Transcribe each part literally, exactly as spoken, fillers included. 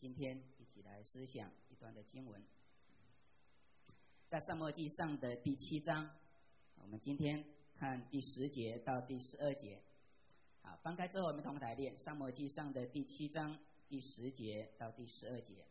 今天一起来思想一段的经文，在撒母耳记上的第七章，我们今天看第十节到第十二节。好，翻开之后我们同台念撒母耳记上的第七章第十节到第十二节。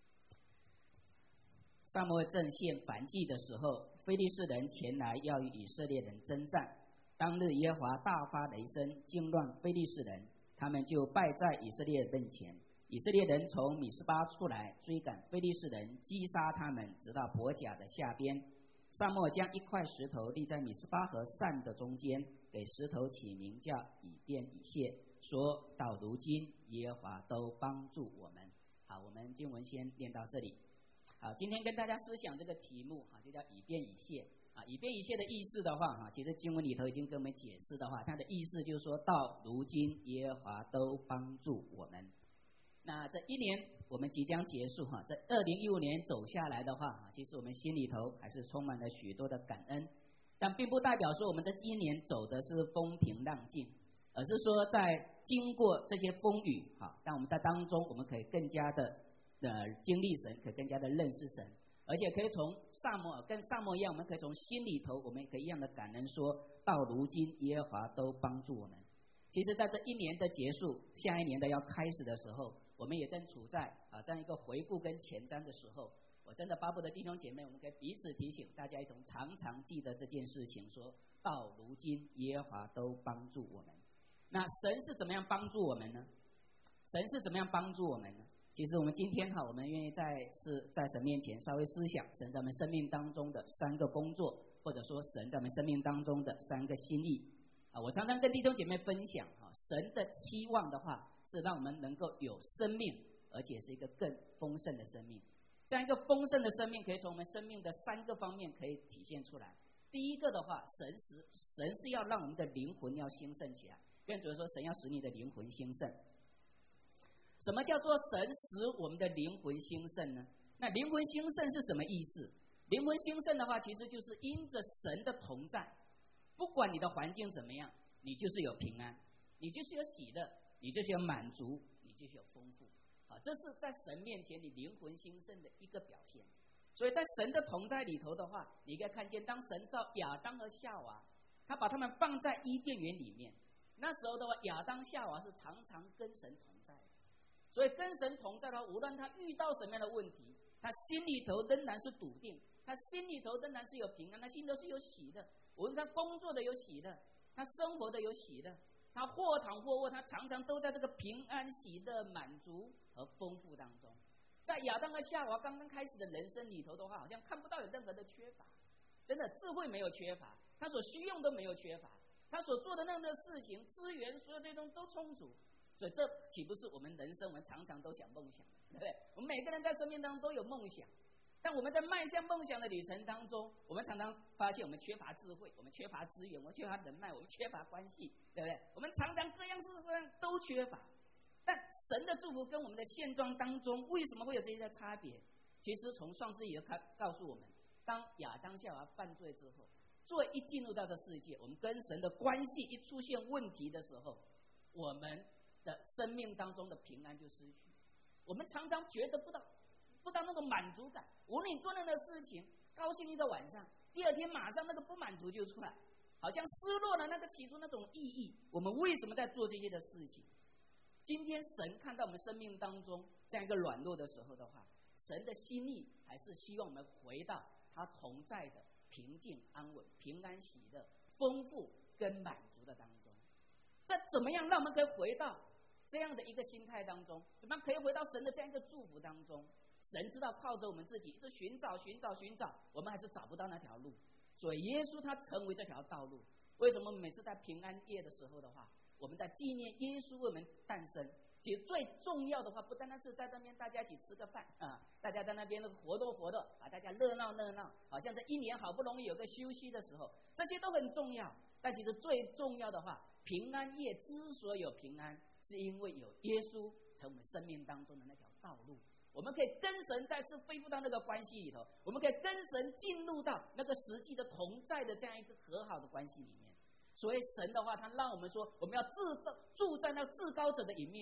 撒母耳正献燔祭的时候，非利士人前来要与以色列人征战。当日耶和华大发雷声，惊乱非利士人，他们就败在以色列人前。以色列人从米斯巴出来，追赶非利士人，击杀他们，直到伯甲的下边。撒母耳将一块石头立在米斯巴和善的中间，给石头起名叫以便以谢，说到如今耶和华都帮助我们。好，我们经文先念到这里。好，今天跟大家思想这个题目哈，就叫以便以谢啊。以便以谢的意思的话哈，其实经文里头已经跟我们解释的话，它的意思就是说到如今耶和华都帮助我们。那这一年我们即将结束哈，这二零一五年走下来的话，其实我们心里头还是充满了许多的感恩，但并不代表说我们这一年走的是风平浪静，而是说在经过这些风雨哈，让我们在当中我们可以更加的呃经历神，可以更加的认识神，而且可以从撒母耳跟撒母耳一样，我们可以从心里头我们可以一样的感恩，说到如今耶和华都帮助我们。其实在这一年的结束，下一年的要开始的时候，我们也正处在啊这样一个回顾跟前瞻的时候，我真的巴不得弟兄姐妹，我们可以彼此提醒，大家一同常常记得这件事情，说到如今耶和华都帮助我们。那神是怎么样帮助我们呢？神是怎么样帮助我们呢？其实我们今天哈，我们愿意在是在神面前稍微思想神在我们生命当中的三个工作，或者说神在我们生命当中的三个心意。啊，我常常跟弟兄姐妹分享哈，神的期望的话是让我们能够有生命，而且是一个更丰盛的生命。这样一个丰盛的生命，可以从我们生命的三个方面可以体现出来。第一个的话，神是神是要让我们的灵魂要兴盛起来，跟主说神要使你的灵魂兴盛。什么叫做神使我们的灵魂兴盛呢？那灵魂兴盛是什么意思？灵魂兴盛的话，其实就是因着神的同在。不管你的环境怎么样，你就是有平安，你就是有喜乐，你就是有满足，你就是有丰富啊！这是在神面前你灵魂兴盛的一个表现。所以在神的同在里头的话，你可以看见，当神造亚当和夏娃，他把他们放在伊甸园里面，那时候的话，亚当夏娃是常常跟神同在的。所以跟神同在的话，无论他遇到什么样的问题，他心里头仍然是笃定，他心里头仍然是有平安，他心里头是有喜乐。无论他工作的有喜乐，他生活的有喜乐，他或躺或卧，他常常都在这个平安、喜乐、满足和丰富当中。在亚当和夏娃刚刚开始的人生里头的话，好像看不到有任何的缺乏，真的智慧没有缺乏，他所需用都没有缺乏，他所做的任何的事情、资源，所有这些东西都充足。所以这岂不是我们人生我们常常都想梦想的，对不对？我们每个人在生命当中都有梦想，但我们在迈向梦想的旅程当中，我们常常发现我们缺乏智慧，我们缺乏资源，我们缺乏人脉，我们缺乏关系，对不对？我们常常各样事各样都缺乏。但神的祝福跟我们的现状当中，为什么会有这些差别？其实从创世纪告诉我们，当亚当夏娃犯罪之后，罪一进入到这世界，我们跟神的关系一出现问题的时候，我们的生命当中的平安就失去。我们常常觉得不到不到那种满足感，无论你做任何事情，高兴一个晚上，第二天马上那个不满足就出来，好像失落了那个起初那种意义。我们为什么在做这些的事情？今天神看到我们生命当中这样一个软弱的时候的话，神的心意还是希望我们回到他同在的平静安稳、平安喜乐、丰富跟满足的当中。这怎么样让我们可以回到这样的一个心态当中？怎么样可以回到神的这样一个祝福当中？神知道靠着我们自己一直寻找寻找寻找，我们还是找不到那条路，所以耶稣他成为这条道路。为什么每次在平安夜的时候的话，我们在纪念耶稣为我们诞生？其实最重要的话，不单单是在那边大家一起吃个饭啊，大家在那边活动活动，把大家热闹热闹，好像这一年好不容易有个休息的时候，这些都很重要。但其实最重要的话，平安夜之所以有平安，是因为有耶稣成为我们生命当中的那条道路。我们可以跟神再次恢复到那个关系里头，我们可以跟神进入到那个实际的同在的这样一个和好的关系里面。所以神的话，他让我们说，我们要自住在那至高者的隐秘处，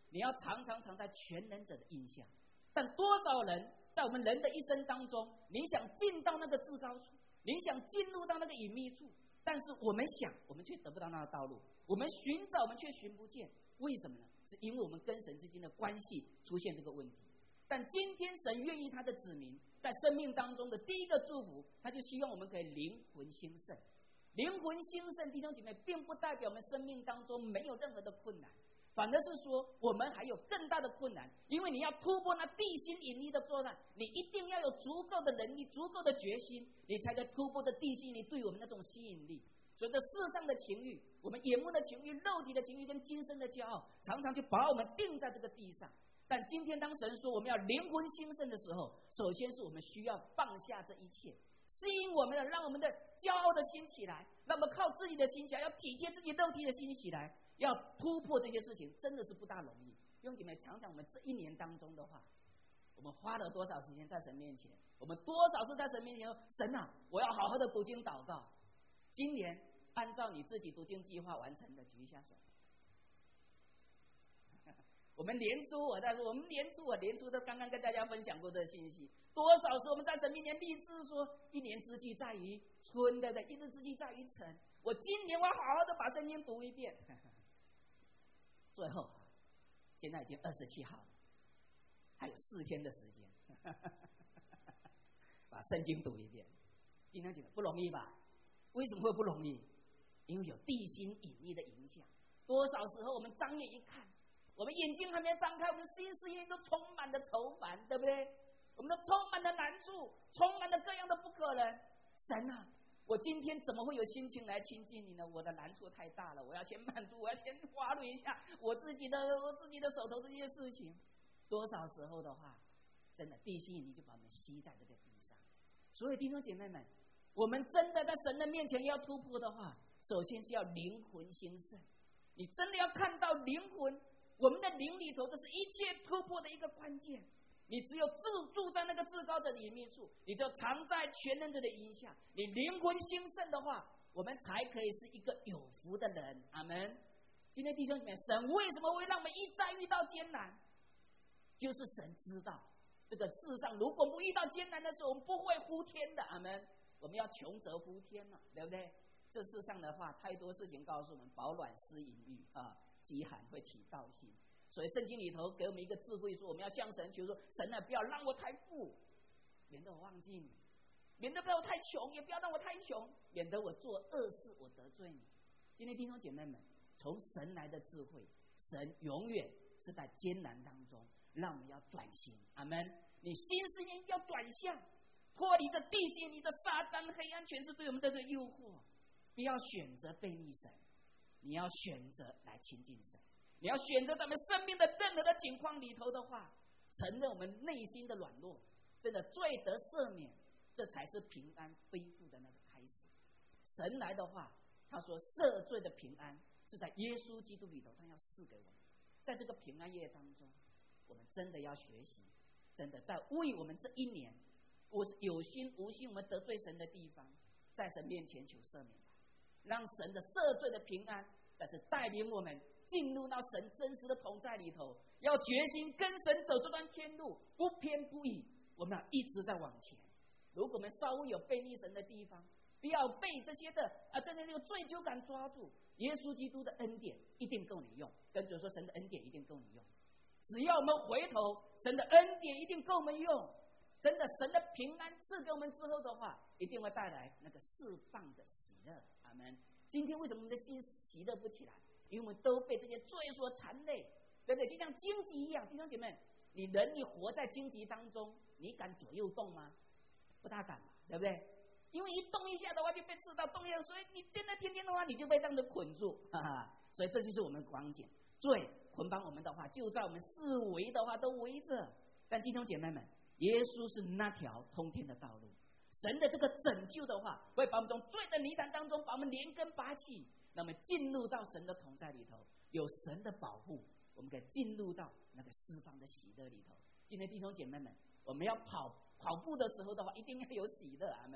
你要常常常在全能者的印象。但多少人在我们人的一生当中，你想进到那个至高处，你想进入到那个隐秘处，但是我们想，我们却得不到那个道路；我们寻找，我们却寻不见。为什么呢？是因为我们跟神之间的关系出现这个问题。但今天神愿意他的子民在生命当中的第一个祝福，他就希望我们可以灵魂兴盛。灵魂兴盛，弟兄姐妹，并不代表我们生命当中没有任何的困难，反而是说我们还有更大的困难。因为你要突破那地心引力的作战，你一定要有足够的能力、足够的决心，你才可以突破这地心引力对我们那种吸引力。所以这世上的情欲，我们眼目的情欲、肉体的情欲跟今生的骄傲，常常就把我们定在这个地上。但今天当神说我们要灵魂兴盛的时候，首先是我们需要放下这一切，吸引我们的，让我们的骄傲的心起来，让我们靠自己的心起来，要体贴自己肉体的心起来，要突破这些事情，真的是不大容易。弟兄姐妹，想想我们这一年当中的话，我们花了多少时间在神面前？我们多少次在神面前说：“神啊，我要好好的读经祷告。”今年按照你自己读经计划完成的，举一下手。我们年初，我在说，我们年初，我年初都刚刚跟大家分享过这个信息。多少次我们在神面前立志说，一年之计在于春，对不对？一日之计在于晨。我今年我要好好的把圣经读一遍。最后，现在已经二十七号了，还有四天的时间，把圣经读一遍。今天讲不容易吧？为什么会不容易？因为有地心引力的影响。多少时候我们张眼一看，我们眼睛还没张开，我们心思意都充满了愁烦，对不对？我们都充满了难处，充满了各样的不可能。神啊，我今天怎么会有心情来亲近你呢？我的难处太大了，我要先满足，我要先花论一下我自己的我自己的手头这些事情。多少时候的话，真的地心引力就把我们吸在这个地上。所以弟兄姐妹们，我们真的在神的面前要突破的话，首先是要灵魂兴盛。你真的要看到灵魂，我们的灵里头，这是一切突破的一个关键。你只有住住在那个至高者的隐秘处，你就藏在全能者的荫下。你灵魂兴盛的话，我们才可以是一个有福的人。阿们。今天弟兄姐妹，神为什么会让我们一再遇到艰难？就是神知道这个世上，如果不遇到艰难的时候，我们不会呼天的。阿们。我们要穷则呼天嘛，对不对？这世上的话，太多事情告诉我们：饱暖思淫欲啊，饥寒会起盗心。所以圣经里头给我们一个智慧，说我们要向神求说：神啊，不要让我太富，免得我忘记你；免得不要我太穷，也不要让我太穷，免得我做恶事，我得罪你。今天弟兄姐妹们，从神来的智慧，神永远是在艰难当中，让我们要转型。阿们。你心思念要转向，脱离这地心，你这撒旦黑暗权势对我们的这诱惑，不要选择背逆神，你要选择来亲近神。你要选择咱们生命的任何的境况里头的话，承认我们内心的软弱，真的罪得赦免，这才是平安恢复的那个开始。神来的话，他说赦罪的平安是在耶稣基督里头，他要赐给我们。在这个平安夜当中，我们真的要学习，真的在为我们这一年，我有心无心我们得罪神的地方，在神面前求赦免吧，让神的赦罪的平安再次带领我们进入到神真实的同在里头，要决心跟神走这段天路，不偏不倚，我们要一直在往前。如果我们稍微有背逆神的地方，不要被这些的啊这些这个罪疚感抓住，耶稣基督的恩典一定够你用。跟主说，神的恩典一定够你用。只要我们回头，神的恩典一定够我们用。真的，神的平安赐给我们之后的话，一定会带来那个释放的喜乐。阿们。今天为什么我们的心喜乐不起来？因为我们都被这些罪所缠累，对不对？就像荆棘一样，弟兄姐妹，你人你活在荆棘当中，你敢左右动吗？不大敢嘛，对不对？因为一动一下的话就被刺到，动一下，所以你真的天天的话，你就被这样的捆住，哈哈。所以这就是我们的光景，罪捆绑我们的话，就在我们四围的话都围着。但弟兄姐妹们，耶稣是那条通天的道路，神的这个拯救的话，会把我们从罪的泥潭当中把我们连根拔起。那么进入到神的同在里头，有神的保护，我们可以进入到那个释放的喜乐里头。今天弟兄姐妹们，我们要跑跑步的时候的话，一定要有喜乐。阿们。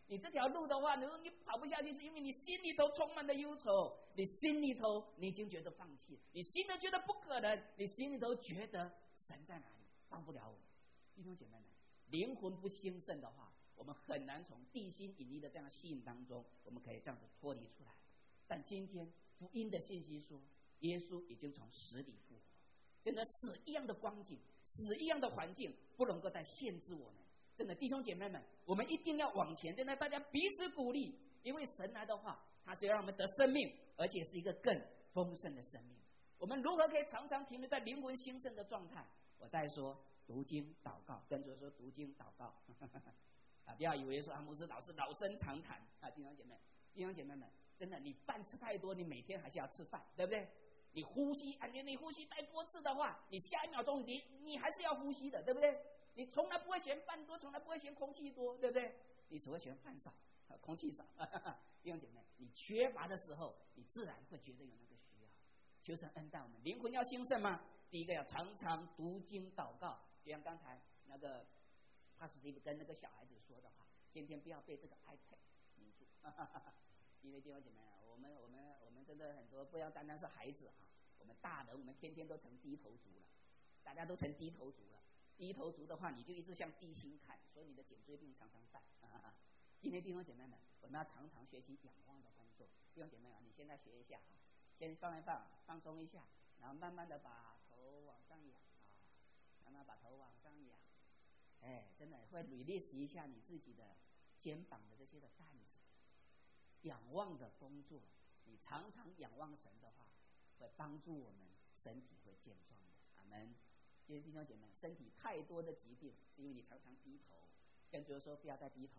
你这条路的话，你你跑不下去，是因为你心里头充满了忧愁，你心里头你已经觉得放弃，你心里头觉得不可能，你心里头觉得神在哪里，帮不了我。弟兄姐妹们，灵魂不兴盛的话，我们很难从地心引力的这样吸引当中，我们可以这样子脱离出来。但今天福音的信息说，耶稣已经从死里复活，真的死一样的光景，死一样的环境，不能够再限制我们。真的弟兄姐妹们，我们一定要往前，真的大家彼此鼓励，因为神来的话，他是要让我们得生命，而且是一个更丰盛的生命。我们如何可以常常停留在灵魂兴盛的状态？我再说读经祷告，跟着说读经祷告啊，不要以为说啊牧师老师老生常谈啊，弟兄姐妹弟兄姐妹们，真的你饭吃太多，你每天还是要吃饭，对不对？你呼吸啊，你你呼吸太多次的话，你下一秒钟你你还是要呼吸的，对不对？你从来不会嫌饭多，从来不会嫌空气多，对不对？你只会嫌饭少，空气少。弟兄姐妹，你缺乏的时候，你自然会觉得有那个需要。求神恩待我们，灵魂要兴盛吗？第一个要常常读经祷告，就像刚才那个帕斯蒂跟那个小孩子说的话，今天不要被这个 iPad 迷住。因为弟兄姐妹，我们我们我们真的很多，不要单单是孩子啊，我们大人，我们天天都成低头族了，大家都成低头族了。低头族的话，你就一直向地心看，所以你的颈椎病常常犯。啊、今天弟兄姐妹们，我们要常常学习仰望的工作。弟兄姐妹啊，你现在学一下哈，先放一放，放松一下，然后慢慢的把头往上仰啊，慢慢把头往上仰。哎，真的会 release 一下你自己的肩膀的这些的担子。仰望的工作，你常常仰望神的话，会帮助我们身体会健壮的。阿们。今天弟兄姐妹，身体太多的疾病，是因为你常常低头。跟主说，不要再低头，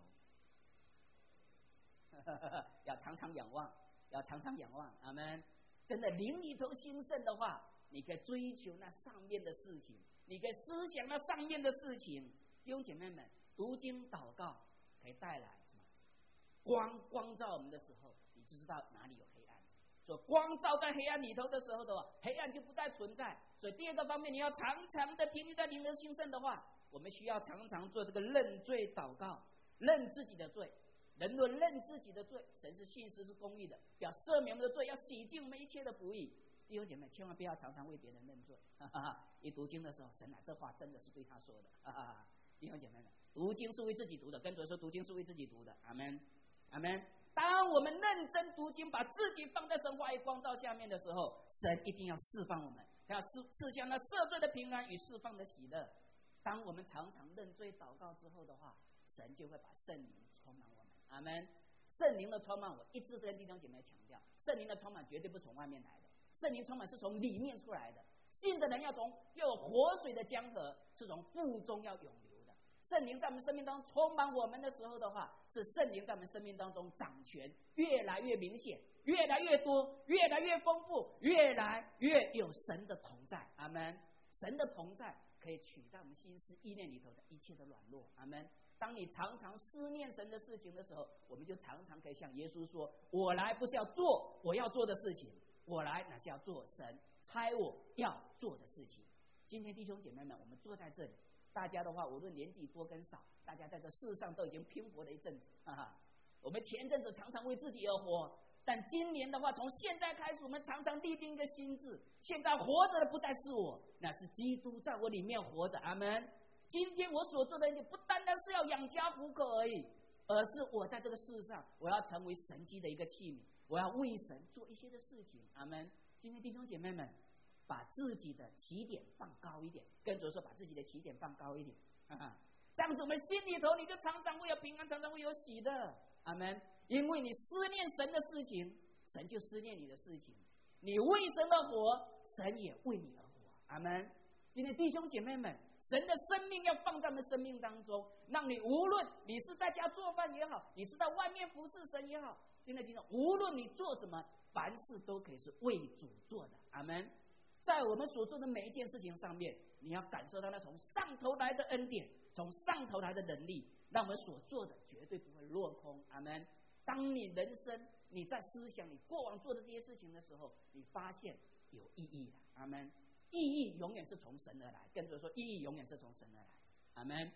要常常仰望，要常常仰望。阿们。真的灵里头兴盛的话，你可以追求那上面的事情，你可以思想那上面的事情。弟兄姐妹们，读经祷告可以带来什么？光光照我们的时候，你就知道哪里有黑暗。所以光照在黑暗里头的时候的话，黑暗就不再存在。所以第二个方面，你要常常的停留在灵的兴盛的话，我们需要常常做这个认罪祷告，认自己的罪。人若认自己的罪，神是信实是公义的，要赦免我们的罪，要洗净我们一切的不义。弟兄姐妹，千万不要常常为别人认罪。哈哈，一读经的时候，神啊，这话真的是对他说的。哈哈，弟兄姐妹们，读经是为自己读的，跟主说，读经是为自己读的。阿们，阿们。当我们认真读经，把自己放在神话语光照下面的时候，神一定要释放我们，要赐下那赦罪的平安与释放的喜乐。当我们常常认罪祷告之后的话，神就会把圣灵充满我们。阿们。圣灵的充满，我一直跟弟兄姐妹强调，圣灵的充满绝对不从外面来的，圣灵充满是从里面出来的。信的人要从又有活水的江河，是从腹中要涌流。圣灵在我们生命当中充满我们的时候的话，是圣灵在我们生命当中掌权，越来越明显，越来越多，越来越丰富，越来越有神的同在。阿们。神的同在可以取代我们心思意念里头的一切的软弱。阿们。当你常常思念神的事情的时候，我们就常常可以向耶稣说，我来不是要做我要做的事情，我来乃是要做神差我要做的事情。今天弟兄姐妹们，我们坐在这里，大家的话，无论年纪多跟少，大家在这世上都已经拼搏了一阵子。哈哈，我们前阵子常常为自己而活，但今年的话，从现在开始，我们常常立定一个心志，现在活着的不再是我，那是基督在我里面活着。阿们。今天我所做的，不单单是要养家糊口而已，而是我在这个世上，我要成为神迹的一个器皿，我要为神做一些的事情。阿们。今天弟兄姐妹们，把自己的起点放高一点，跟着说把自己的起点放高一点，哈哈，这样子我们心里头你就常常会有平安，常常会有喜乐。阿们。因为你思念神的事情，神就思念你的事情，你为神而活，神也为你而活。阿们。今天弟兄姐妹们，神的生命要放在我们生命当中，让你无论你是在家做饭也好，你是在外面服侍神也好，现在听到无论你做什么，凡事都可以是为主做的。阿们。在我们所做的每一件事情上面，你要感受到那从上头来的恩典，从上头来的能力，让我们所做的绝对不会落空。阿们。当你人生你在思想你过往做的这些事情的时候，你发现有意义了。阿们。意义永远是从神而来，跟着说意义永远是从神而来。阿们。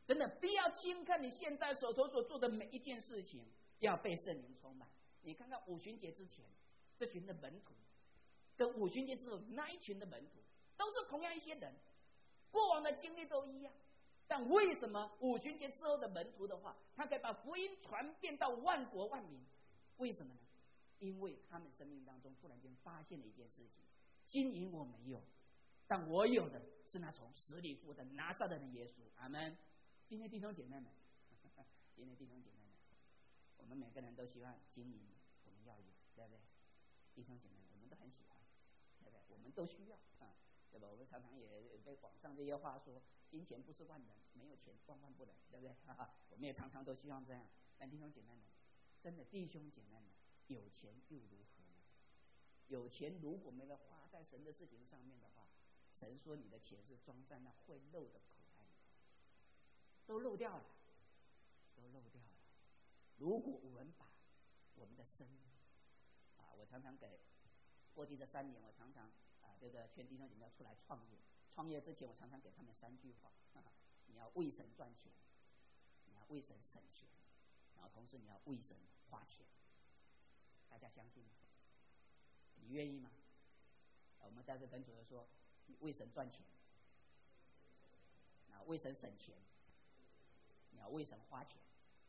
真的不要轻看你现在手头所做的每一件事情，要被圣灵充满。你看看五旬节之前这群的门徒，跟五旬节之后那一群的门徒，都是同样一些人，过往的经历都一样。但为什么五旬节之后的门徒的话，他可以把福音传遍到万国万民？为什么呢？因为他们生命当中突然间发现了一件事情：金银我没有，但我有的是那从死里复活的拿撒勒的耶稣。阿们。今天弟兄姐妹们，今天弟兄姐妹们，我们每个人都希望金银我们要有，对不对？弟兄姐妹们，我们都很喜欢，对不对？我们都需要啊，对吧？我们常常也被网上这些话说，金钱不是万能，没有钱万万不能，对不对？哈哈，我们也常常都希望这样。但弟兄姐妹们，真的弟兄姐妹们，有钱又如何呢？有钱如果没有花在神的事情上面的话，神说你的钱是装在那会漏的口袋里头，都漏掉了，都漏掉了。如果我们把我们的生命啊，我常常给过去这三年，我常常啊，这个劝弟兄姐妹要出来创业。创业之前，我常常给他们三句话：呵呵你要为神赚钱，你要为神省钱，然后同时你要为神花钱。大家相信吗？你愿意吗？我们在这跟主人说，你为神赚钱，然后为神省钱，你要为神花钱。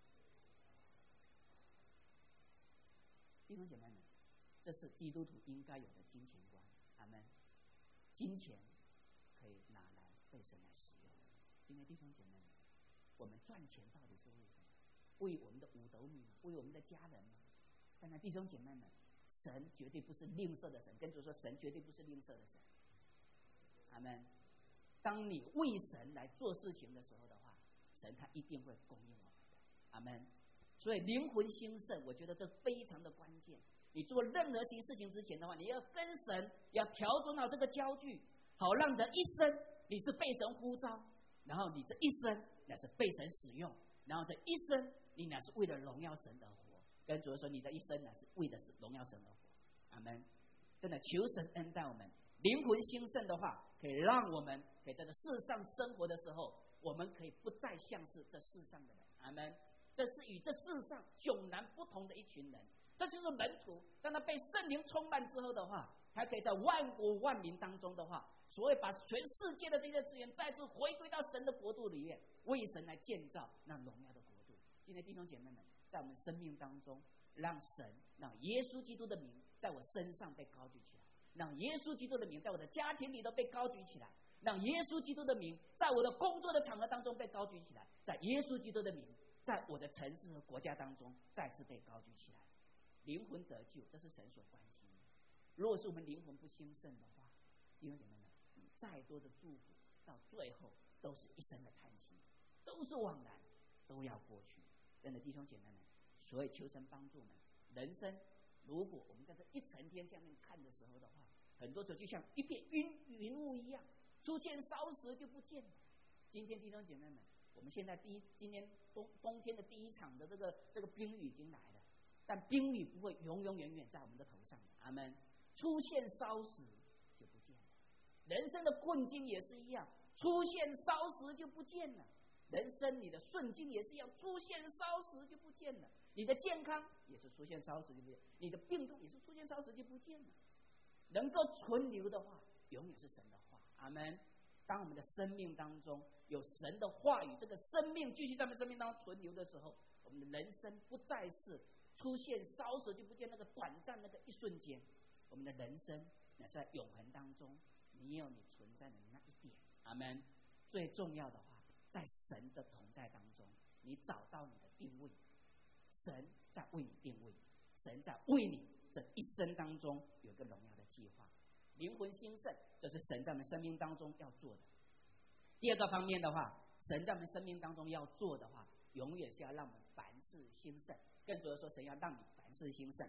弟兄姐妹们，这是基督徒应该有的金钱观。阿们。金钱可以拿来被神来使用。今天弟兄姐妹们，我们赚钱到底是为什么？为我们的五斗米吗？为我们的家人吗？当然，弟兄姐妹们，神绝对不是吝啬的神，跟主说，神绝对不是吝啬的神。阿们。当你为神来做事情的时候的话，神他一定会供应我们的。阿们。所以灵魂兴盛，我觉得这非常的关键。你做任何行事情之前的话，你要跟神要调整好这个焦距，好让这一生你是被神呼召，然后你这一生乃是被神使用，然后这一生你乃是为了荣耀神而活。跟主说，你的一生乃是为了荣耀神而活。阿们。真的求神恩待我们，灵魂兴盛的话，可以让我们可以在这世上生活的时候，我们可以不再像是这世上的人。阿们。这是与这世上迥然不同的一群人。这就是门徒，当他被圣灵充满之后的话，他可以在万国万民当中的话，所谓把全世界的这些资源再次回归到神的国度里面，为神来建造那荣耀的国度。今天弟兄姐妹们，在我们生命当中，让神让耶稣基督的名在我身上被高举起来，让耶稣基督的名在我的家庭里头被高举起来，让耶稣基督的名在我的工作的场合当中被高举起来，在耶稣基督的名在我的城市和国家当中再次被高举起来。灵魂得救，这是神所关心的。如果是我们灵魂不兴盛的话，弟兄姐妹们，你再多的祝福，到最后都是一生的叹息，都是枉然，都要过去。真的，弟兄姐妹们，所以求神帮助我们。人生，如果我们在这一层天下面看的时候的话，很多时候就像一片云云雾一样，出现稍时就不见了。今天弟兄姐妹们，我们现在第一，今天冬冬天的第一场的这个这个冰雨已经来了。但冰雨不会永永远远在我们的头上的。阿们。出现稍时就不见了。人生的困境也是一样，出现稍时就不见了。人生你的顺境也是一样，出现稍时就不见了。你的健康也是出现稍时就不见，你的病痛也是出现稍时就不见了。能够存留的话，永远是神的话。阿们。当我们的生命当中有神的话语，这个生命继续在我们生命当中存留的时候，我们的人生不再是出现稍时就不见那个短暂那个一瞬间，我们的人生乃是在永恒当中，你有你存在的那一点。阿们。最重要的话，在神的同在当中，你找到你的定位，神在为你定位，神在为你这一生当中有一个荣耀的计划。灵魂兴盛，这是神在我们生命当中要做的。第二个方面的话，神在我们生命当中要做的话，永远是要让我们凡事兴盛。更主要说，神要让你凡事兴盛。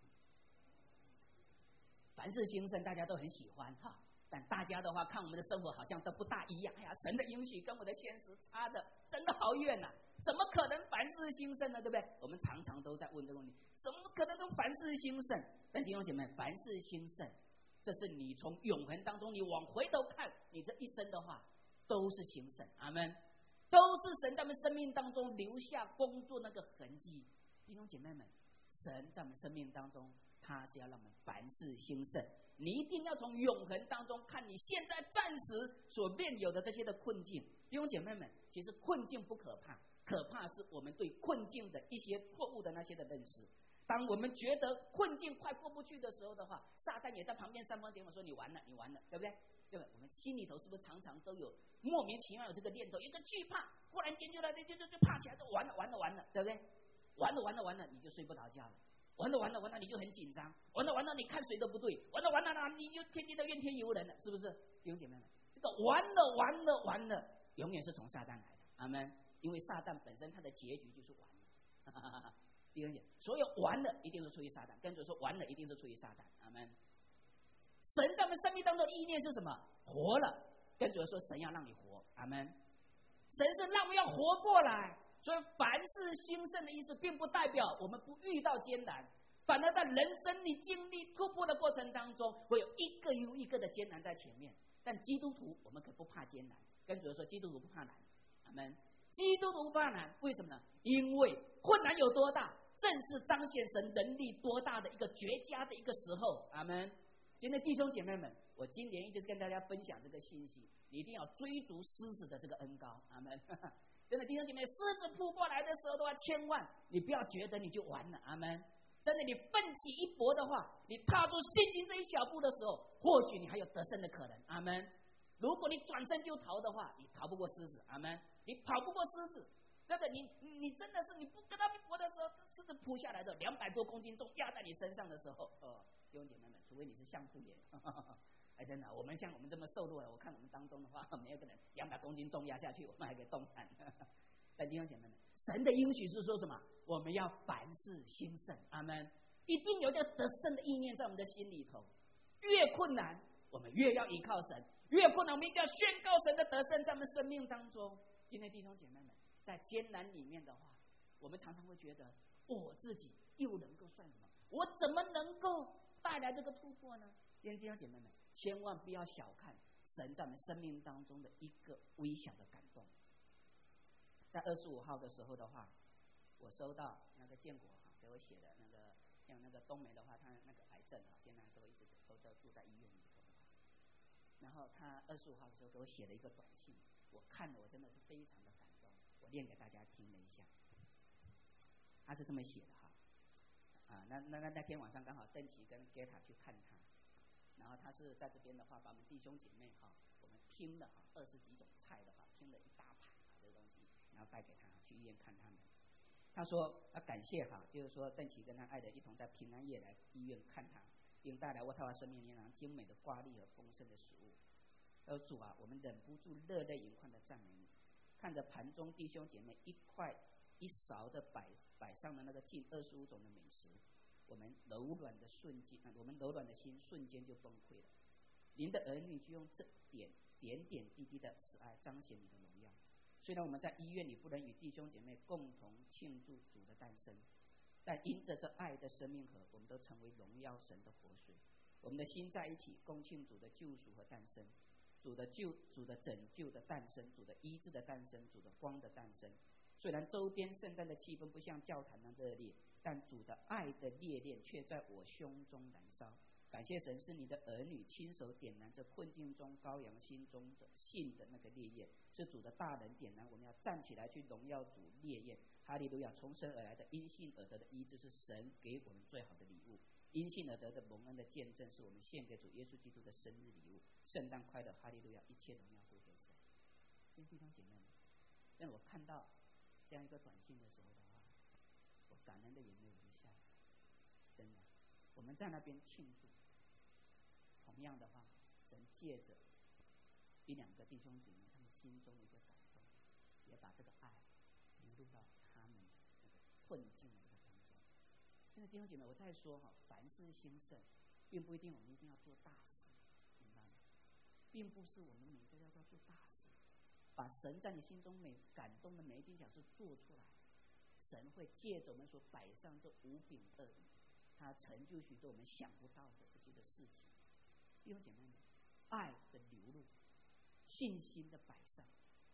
凡事兴盛，大家都很喜欢哈，但大家的话看我们的生活好像都不大一样。哎呀，神的应许跟我的现实差的真的好远呐、啊，怎么可能凡事兴盛呢？对不对？我们常常都在问这个问题，怎么可能能凡事兴盛？但弟兄姐妹，凡事兴盛，这是你从永恒当中你往回头看，你这一生的话都是兴盛。阿们。 都是神在我们生命当中留下工作那个痕迹。弟兄姐妹们，神在我们生命当中，他是要让我们凡事兴盛。你一定要从永恒当中看你现在暂时所面有的这些的困境。弟兄姐妹们，其实困境不可怕，可怕是我们对困境的一些错误的那些的认识。当我们觉得困境快过不去的时候的话，撒旦也在旁边煽风点火说你完了，你完了，对不对？对不对？我们心里头是不是常常都有莫名其妙有这个念头，一个惧怕，忽然间就来就就就怕起来，就完了完了完了，对不对？完了完了完了，你就睡不着觉了。完了完了完了，你就很紧张。完了完了，你看谁都不对。完了完了，你就天天都怨天尤人了，是不是？弟兄姐妹们，这个完了完了完了，永远是从撒旦来的。阿们。因为撒旦本身它的结局就是完了。弟兄姐妹，所有完了一定是出于撒旦，跟着说完了一定是出于撒旦。阿们。神在我们生命当中的意念是什么？活了，跟着说神要让你活。阿们。神是让我们要活过来。所以凡事兴盛的意思，并不代表我们不遇到艰难，反而在人生你经历突破的过程当中，会有一个又一个的艰难在前面。但基督徒我们可不怕艰难，跟主说基督徒不怕难。阿们。基督徒不怕难，为什么呢？因为困难有多大，正是彰显神能力多大的一个绝佳的一个时候。阿们。今天弟兄姐妹们，我今年一直跟大家分享这个信息，你一定要追逐狮子的这个恩膏。阿们。真的弟兄姐妹，狮子扑过来的时候的话，千万你不要觉得你就完了。阿们。真的，你奋起一搏的话，你踏出信心这一小步的时候，或许你还有得胜的可能。阿们。如果你转身就逃的话，你逃不过狮子。阿们。你跑不过狮子。真的，你你真的是你不跟他们搏的时候，狮子扑下来的两百多公斤重压在你身上的时候，哦，弟兄姐妹们，除非你是相扑爷。哎，真的，我们像我们这么瘦弱的，我看我们当中的话，没有个人两百公斤重压下去，我们还可以动弹。但弟兄姐妹们，神的应许是说什么？我们要凡事兴盛。阿们。一定有一个得胜的意念在我们的心里头。越困难，我们越要依靠神；越困难，我们一定要宣告神的得胜在我们生命当中。今天弟兄姐妹们，在艰难里面的话，我们常常会觉得，我自己又能够算什么？我怎么能够带来这个突破呢？今天弟兄姐妹们，千万不要小看神在我们生命当中的一个微小的感动。在二十五号的时候的话，我收到那个建国哈给我写的那个，像那个冬梅的话，他那个癌症哈，现在都一直都都住在医院里头。然后他二十五号的时候给我写了一个短信，我看了我真的是非常的感动，我念给大家听了一下。他是这么写的哈，啊，那那那那天晚上刚好邓奇跟 Geta 去看他，然后他是在这边的话，把我们弟兄姐妹哈，我们拼了哈二十几种菜的话，拼了一大盘啊这个东西，然后带给他去医院看他们。他说啊感谢哈，就是说邓奇跟他爱人一同在平安夜来医院看他，并带来为他生命年长精美的挂历和丰盛的食物。而主啊，我们忍不住热泪盈眶的赞美你，看着盘中弟兄姐妹一块一勺的摆摆上的那个近二十五种的美食，我们柔软的瞬间，我们柔软的心瞬间就崩溃了。您的儿女就用这点点点滴滴的慈爱彰显你的荣耀。虽然我们在医院里不能与弟兄姐妹共同庆祝主的诞生，但因着这爱的生命河，我们都成为荣耀神的活水。我们的心在一起，共庆主的救赎和诞生，主的救、主的拯救的诞生，主的医治的诞生，主的光的诞生。虽然周边圣诞的气氛不像教堂那热烈，但主的爱的烈焰却在我胸中燃烧。感谢神，是你的儿女亲手点燃这困境中羔羊心中的信的那个烈焰，是主的大能点燃，我们要站起来去荣耀主烈焰。哈利路亚！从神而来的因信而得的医治，是神给我们最好的礼物。因信而得的蒙恩的见证，是我们献给主耶稣基督的生日礼物。圣诞快乐！哈利路亚！一切荣耀归给神。弟兄姐妹们，让我看到这样一个短信的时候的话，我感恩的眼泪流下来。真的，我们在那边庆祝。同样的话，神借着一两个弟兄姐妹他们心中的一个感动，也把这个爱流入到他们那个困境的这个当中。现在弟兄姐妹，我再说哈，凡事兴盛，并不一定我们一定要做大事，明白吗？并不是我们每个要要做大事，把神在你心中每感动的每一件小事做出来，神会借着我们所摆上这五饼二鱼，他成就许多我们想不到的这些的事情。弟兄姐妹们，爱的流露，信心的摆上，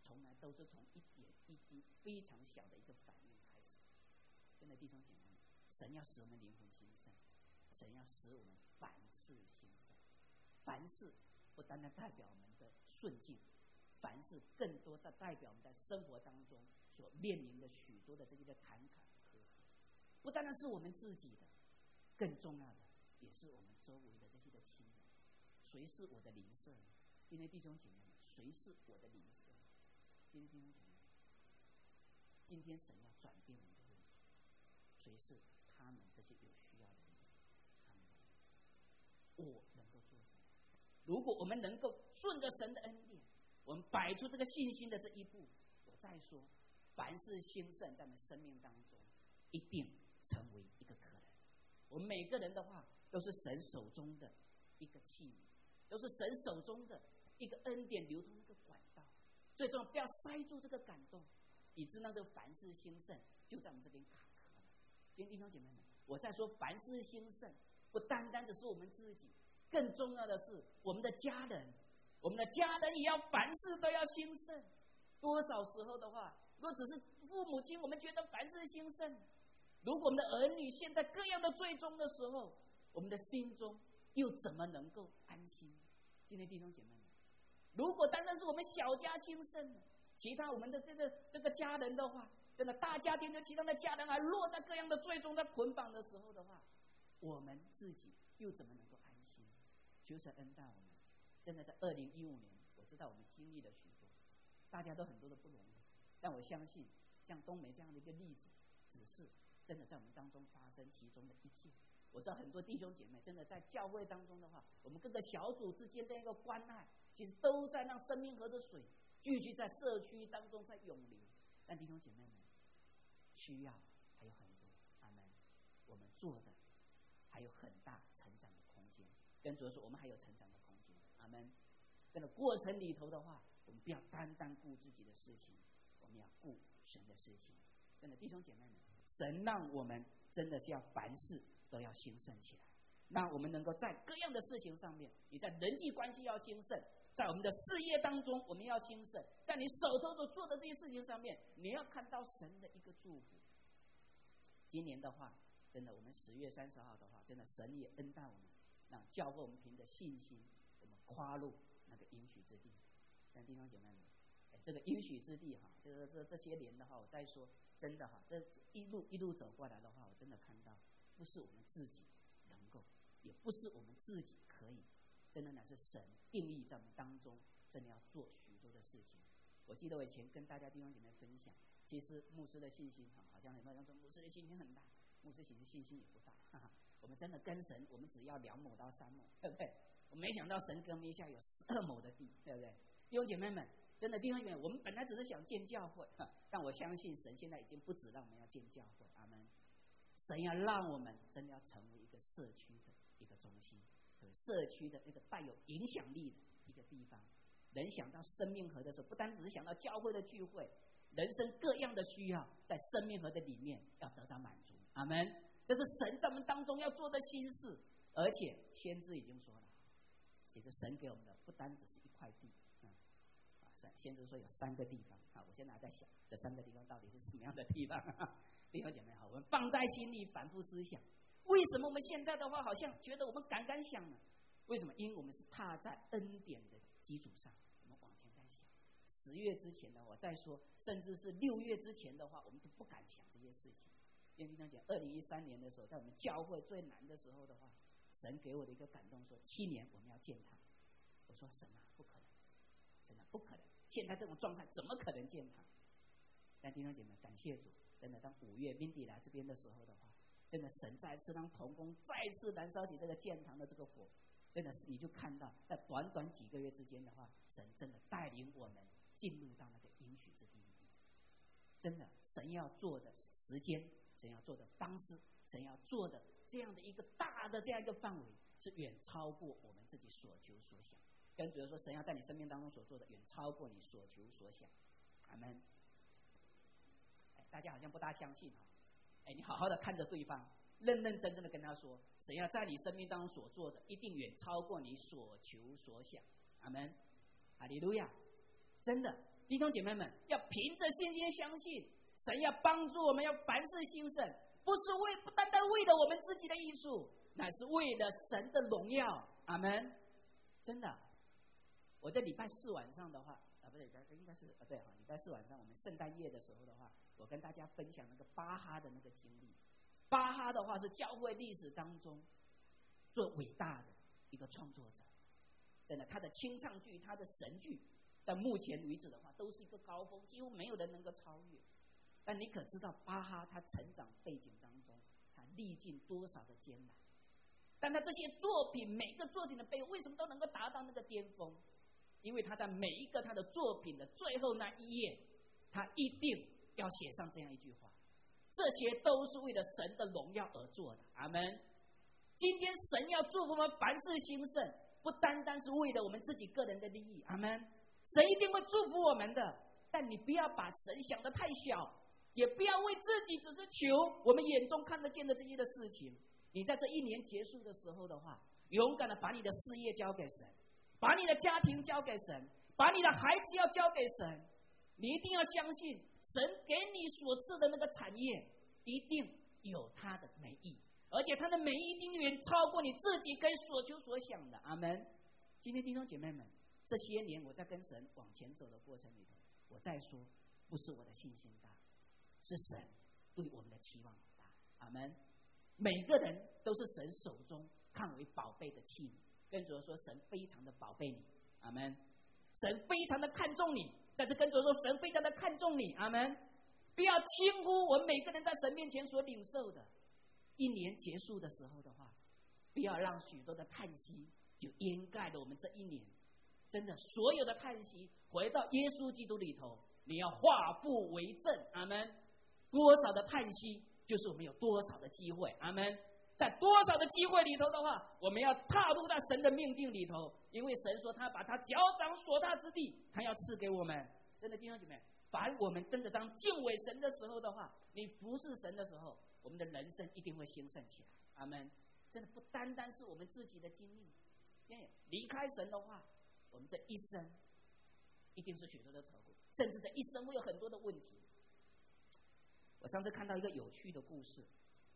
从来都是从一点一滴非常小的一个反应开始。真的弟兄姐妹，神要使我们灵魂兴盛，神要使我们凡事兴盛。凡事不单单代表我们的顺境，凡事更多的代表我们在生活当中所面临的许多的这些的坎坎坷坷。不单单是我们自己的，更重要的也是我们周围的这些的亲人。谁是我的邻舍呢？今天弟兄姐妹们，谁是我的邻舍？今天弟兄姐妹们，今天神要转变我们的问题，谁是他们这些有需要的人？他们的邻舍，我能够做什么？如果我们能够顺着神的恩典，我们摆出这个信心的这一步，我再说，凡事兴盛，在我们生命当中，一定成为一个可能。我们每个人的话，都是神手中的一个器皿，都是神手中的一个恩典流通那个管道。最重要，不要塞住这个感动，以致那个凡事兴盛就在我们这边卡壳了。今天弟兄姐妹们，我在说凡事兴盛，不单单只是我们自己，更重要的是我们的家人，我们的家人也要凡事都要兴盛。多少时候的话，如果只是父母亲，我们觉得凡事兴盛；如果我们的儿女现在各样的最终的时候，我们的心中又怎么能够安心？今天弟兄姐妹们，如果单单是我们小家兴盛，其他我们的这个这个家人的话，真的大家庭的其他的家人还落在各样的最终的捆绑的时候的话，我们自己又怎么能够安心？求神恩待我们。真的在二零一五年，我知道我们经历了许多，大家都很多的不容易，但我相信像冬梅这样的一个例子，只是真的在我们当中发生其中的一件。我知道很多弟兄姐妹真的在教会当中的话，我们各个小组之间这样一个关爱，其实都在让生命河的水继续在社区当中在涌流。但弟兄姐妹们，需要还有很多，阿们。我们做的还有很大成长的空间，跟主说我们还有成长的空间，阿们。在这过程里头的话，我们不要单单顾自己的事情，我们要顾神的事情。真的弟兄姐妹们，神让我们真的是要凡事都要兴盛起来，让我们能够在各样的事情上面，你在人际关系要兴盛，在我们的事业当中我们要兴盛，在你手头所做的这些事情上面，你要看到神的一个祝福。今年的话，真的我们十月三十号的话，真的神也恩待我们，让教会我们凭着信心，我们跨入那个应许之地。但弟兄姐妹们，这个应许之地哈，这个这这些年的话，我再说真的哈，这一路一路走过来的话，我真的看到，不是我们自己能够，也不是我们自己可以，真的乃是神定义在我们当中，真的要做许多的事情。我记得我以前跟大家弟兄姐妹分享，其实牧师的信心哈，好像有没有人说牧师的信心很大？牧师其实信心也不大，哈哈。我们真的跟神，我们只要两亩到三亩，对不对？我没想到神给我们一下有十二亩的地，对不对？弟兄姐妹们，真的弟兄姐妹，我们本来只是想建教会，但我相信神现在已经不止让我们要建教会，阿们。神要让我们真的要成为一个社区的一个中心，社区的一个带有影响力的一个地方。人想到生命河的时候，不单只是想到教会的聚会，人生各样的需要在生命河的里面要得到满足，阿们。这是神在我们当中要做的心事，而且先知已经说了，其实神给我们的不单只是一块地，嗯，啊，先知说有三个地方啊，我现在还在想这三个地方到底是什么样的地方。弟兄姐妹好，我们放在心里反复思想，为什么我们现在的话好像觉得我们敢敢想呢？为什么？因为我们是踏在恩典的基础上，我们往前在想。十月之前的我再说，甚至是六月之前的话，我们都不敢想这些事情。因为经常讲，二零一三年的时候，在我们教会最难的时候的话，神给我的一个感动说，七年我们要建堂。我说神啊，不可能，神啊，不可能，现在这种状态怎么可能建堂？但弟兄姐妹，感谢主，真的，当五月 Mindy 来这边的时候的话，真的神再次让同工再次燃烧起这个建堂的这个火，真的是你就看到，在短短几个月之间的话，神真的带领我们进入到那个应许之地里面。真的，神要做的时间，神要做的方式，神要做的这样的一个大的这样一个范围，是远超过我们自己所求所想。跟主说，神要在你生命当中所做的，远超过你所求所想。阿们。大家好像不大相信哈，哎，你好好的看着对方，认认真真的跟他说，神要在你生命当中所做的，一定远超过你所求所想。阿们，哈利路亚！真的， 弟兄姐妹们，要凭着信心相信，神要帮助我们，要凡事兴盛，不是为不单单为了我们自己的益处，乃是为了神的荣耀。阿门。真的，我在礼拜四晚上的话，啊，不对，应该是啊，对啊，礼拜四晚上我们圣诞夜的时候的话，我跟大家分享那个巴哈的那个经历。巴哈的话是教会历史当中最伟大的一个创作者，真的，他的清唱剧、他的神剧，在目前为止的话，都是一个高峰，几乎没有人能够超越。但你可知道巴哈他成长背景当中，他历尽多少的艰难？但他这些作品，每个作品的背后，为什么都能够达到那个巅峰？因为他在每一个他的作品的最后那一页，他一定要写上这样一句话：这些都是为了神的荣耀而做的。阿门。今天神要祝福我们凡事兴盛，不单单是为了我们自己个人的利益。阿门。神一定会祝福我们的，但你不要把神想得太小，也不要为自己只是求我们眼中看得见的这些的事情。你在这一年结束的时候的话，勇敢的把你的事业交给神，把你的家庭交给神，把你的孩子要交给神。你一定要相信，神给你所赐的那个产业，一定有他的美意，而且他的美意一定远超过你自己可以所求所想的。阿门。今天弟兄姐妹们，这些年我在跟神往前走的过程里头，我再说，不是我的信心大，是神对我们的期望很大。阿门。每个人都是神手中看为宝贝的器皿，跟主说，神非常的宝贝你。阿门。神非常的看重你，在这跟主说，神非常的看重你。阿门。不要轻忽我们每个人在神面前所领受的。一年结束的时候的话，不要让许多的叹息就掩盖了我们这一年。真的，所有的叹息回到耶稣基督里头，你要化腐为正。阿门。多少的叹息，就是我们有多少的机会。阿门。在多少的机会里头的话，我们要踏入到神的命定里头，因为神说他把他脚掌所踏之地，他要赐给我们。真的弟兄姐妹，凡我们真的当敬畏神的时候的话，你服侍神的时候，我们的人生一定会兴盛起来。阿门。真的不单单是我们自己的经历，因为离开神的话，我们这一生一定是许多的愁苦，甚至这一生会有很多的问题。我上次看到一个有趣的故事，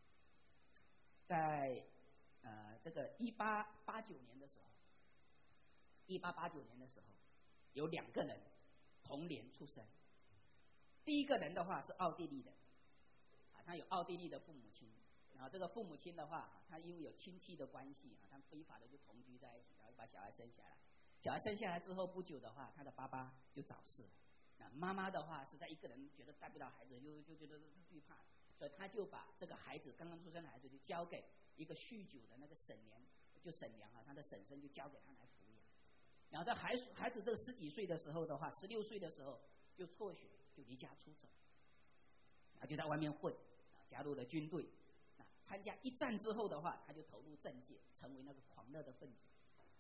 在呃这个一八八九年的时候，一八八九年的时候，有两个人同年出生。第一个人的话是奥地利人，啊，他有奥地利的父母亲，然后这个父母亲的话，他因为有亲戚的关系啊，他们非法的就同居在一起，然后把小孩生下来。小孩生下来之后不久的话，他的爸爸就早逝了。那妈妈的话，实在一个人觉得带不了孩子，就就觉得惧怕，所以他就把这个孩子刚刚出生的孩子就交给一个酗酒的那个婶娘，就婶娘啊，他的婶婶就交给他来抚养。然后在孩孩子这个十几岁的时候的话，十六岁的时候就辍学，就离家出走，然后就在外面混，加入了军队。参加一战之后的话，他就投入政界，成为那个狂热的分子。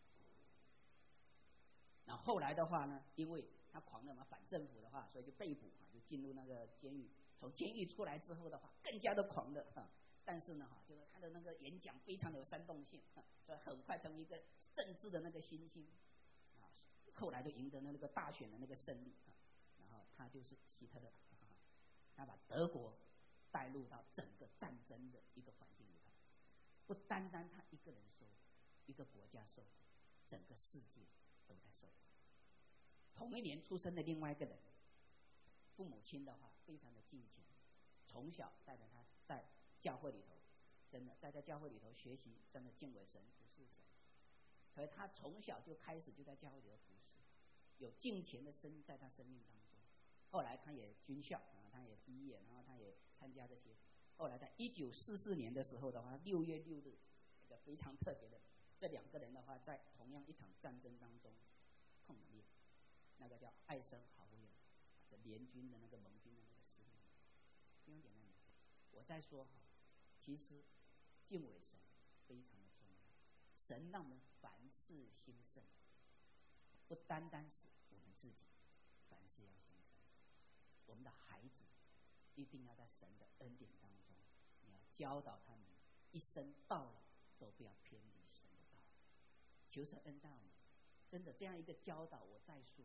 然后后来的话呢，因为他狂热嘛，反政府的话，所以就被捕啊，就进入那个监狱。从监狱出来之后的话，更加的狂热哈。但是呢，哈，就是他的那个演讲非常的有煽动性，所以很快成为一个政治的那个新星啊。后来就赢得了那个大选的那个胜利啊。然后他就是希特勒，他把德国带入到整个战争的一个环境里头，不单单他一个人受苦，一个国家受苦，整个世界都在受苦。同一年出生的另外一个人，父母亲的话非常的敬虔，从小带着他在教会里头，真的在在教会里头学习，真的敬畏神，服侍神。所以他从小就开始就在教会里头服侍，有敬虔的生在他生命当中。后来他也军校啊，他也毕业，然后他也参加这些。后来在一九四四年的时候的话，六月六日，一个非常特别的，这两个人的话在同样一场战争当中碰了面。那个叫艾森豪威尔，是联军的那个盟军的那个司令。弟兄姐妹们，我再说哈，其实敬畏神非常的重要。神让我们凡事兴盛，不单单是我们自己，凡事要兴盛。我们的孩子一定要在神的恩典当中，你要教导他们一生到老都不要偏离神的道。求神恩待我们，真的这样一个教导，我再说。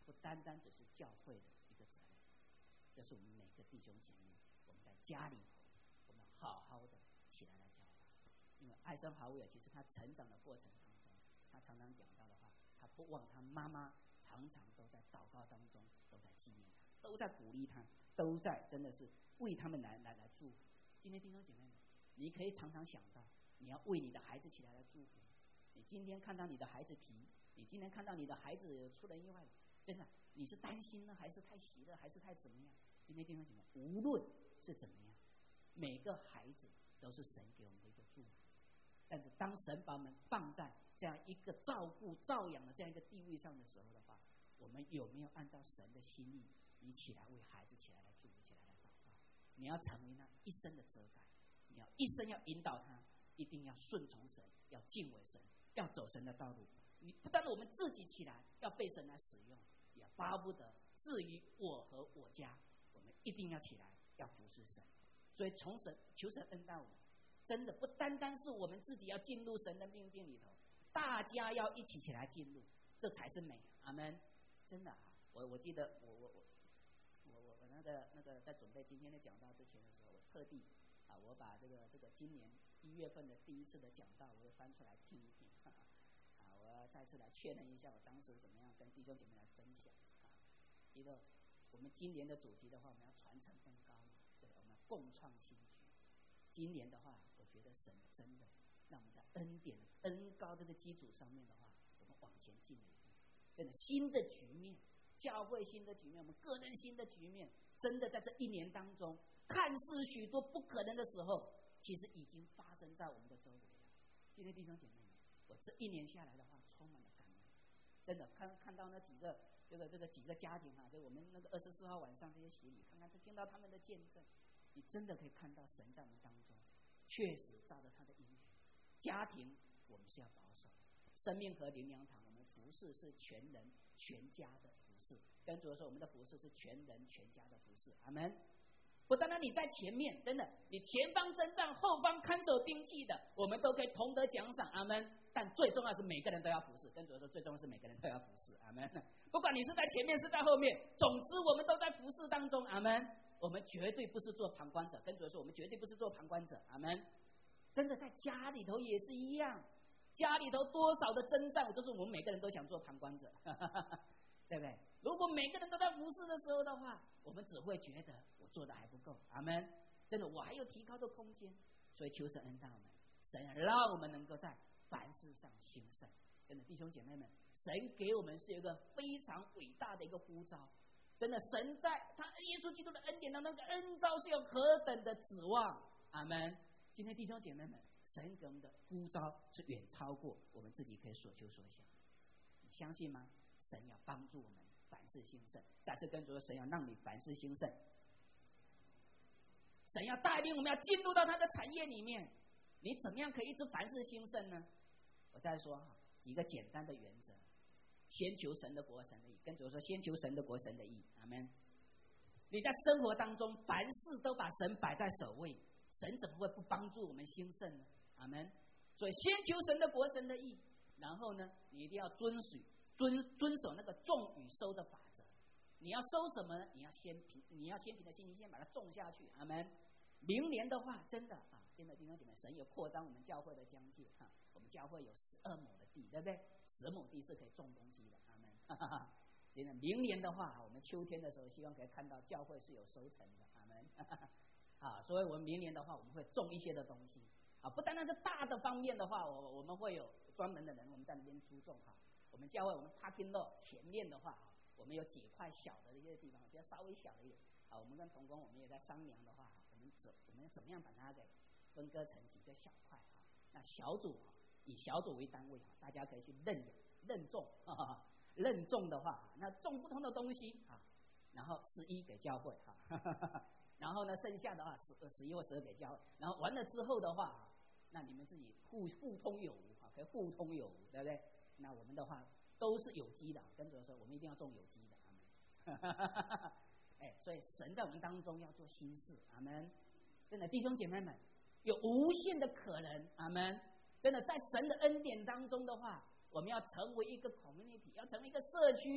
不单单只是教会的一个责任，这是我们每个弟兄姐妹，我们在家里头，我们好好的起来来教导。因为艾森豪威尔其实他成长的过程当中，他常常讲到的话，他不忘他妈妈常常都在祷告当中，都在纪念他，都在鼓励他，都在真的是为他们来来来祝福。今天弟兄姐妹们，你可以常常想到，你要为你的孩子起来来祝福。你今天看到你的孩子皮，你今天看到你的孩子出人意外，真的你是担心呢，还是太喜乐，还是太怎么样？今天弟兄姐妹，无论是怎么样，每个孩子都是神给我们的一个祝福。但是当神把我们放在这样一个照顾、照养的这样一个地位上的时候的话，我们有没有按照神的心意，你起来为孩子起来来祝福，起来来祷告？你要成为那一生的遮盖，你要一生要引导他，一定要顺从神，要敬畏神，要走神的道路。你不但我们自己起来要被神来使用，也巴不得至于我和我家，我们一定要起来要服侍神。所以从神求神恩待我们，真的不单单是我们自己要进入神的命定里头，大家要一起起来进入，这才是美。阿们。真的啊，我我记得我我我我我我那个那个在准备今天的讲道之前的时候，我特地啊，我把这个这个今年一月份的第一次的讲道，我会翻出来听一听。哈哈啊，我要再次来确认一下我当时怎么样跟弟兄姐妹来分享啊。记得我们今年的主题的话，我们要传承恩膏嘛，对，我们要共创新局。今年的话，我觉得神真的让我们在恩典的恩膏这个基础上面的话，我们往前进了一步。真的新的局面，教会新的局面，我们个人新的局面，真的在这一年当中，看似许多不可能的时候，其实已经发生在我们的周围了。今天弟兄姐妹们，我这一年下来的话，充满了感恩。真的看看到那几个这个这个几个家庭啊，就我们那个二十四号晚上这些洗礼，看看听到他们的见证，你真的可以看到神在我们当中确实照着他的应许。家庭我们是要保守，生命和灵粮堂我们服侍是全人全家的服侍，跟主说我们的服侍是全人全家的服侍。阿们。不单单你在前面，真的你前方征战，后方看守兵器的，我们都可以同得奖赏。阿们。但最重要是每个人都要服侍，跟主说最重要是每个人都要服侍。阿们。不管你是在前面是在后面，总之我们都在服侍当中。阿们。我们绝对不是做旁观者，跟主说我们绝对不是做旁观者。阿们。真的在家里头也是一样，家里头多少的征战，都是我们每个人都想做旁观者，对不对？如果每个人都在服侍的时候的话，我们只会觉得我做的还不够。阿们。真的我还有提高的空间，所以求神恩待我们，神让我们能够在凡事上兴盛。真的弟兄姐妹们，神给我们是有一个非常伟大的一个呼召。真的神在他耶稣基督的恩典当中，那个恩召是有何等的指望。阿们。今天弟兄姐妹们，神给我们的呼召是远超过我们自己可以所求所想。你相信吗？神要帮助我们凡事兴盛。再次跟主说，神要让你凡事兴盛，神要带领我们要进入到他的产业里面。你怎么样可以一直凡事兴盛呢？我再说几个简单的原则：先求神的国神的义，跟主说先求神的国神的义。阿们。你在生活当中凡事都把神摆在首位，神怎么会不帮助我们兴盛呢？阿们。所以先求神的国神的义，然后呢，你一定要遵守遵遵守那个种与收的法则。你要收什么呢？你要先凭你要先凭着信心先把它种下去。阿们。明年的话，真的啊，真的弟兄姐妹，神有扩张我们教会的疆界啊。我们教会有十二亩的地，对不对？十亩地是可以种东西的。阿们。真的，明年的话，我们秋天的时候，希望可以看到教会是有收成的。阿们。啊，所以我们明年的话，我们会种一些的东西啊，不单单是大的方面的话，我我们会有专门的人，我们在那边注重哈。我们教会我们 parking lot 前面的话啊，我们有几块小的一些地方，比较稍微小的一点啊。我们跟同工我们也在商量的话，我们怎我们怎么样把它给分割成几个小块啊？那小组啊，以小组为单位啊，大家可以去认养认种啊，认种的话，那种不同的东西啊，然后十一给教会哈。然后呢，剩下的话十十一或十二给教会，然后完了之后的话，那你们自己互互通有无啊，可以互通有无，对不对？那我们的话都是有机的，跟着说我们一定要种有机的。阿们。哎，所以神在我们当中要做新事。阿们。真的弟兄姐妹们，有无限的可能。阿们。真的在神的恩典当中的话，我们要成为一个 community， 要成为一个社区，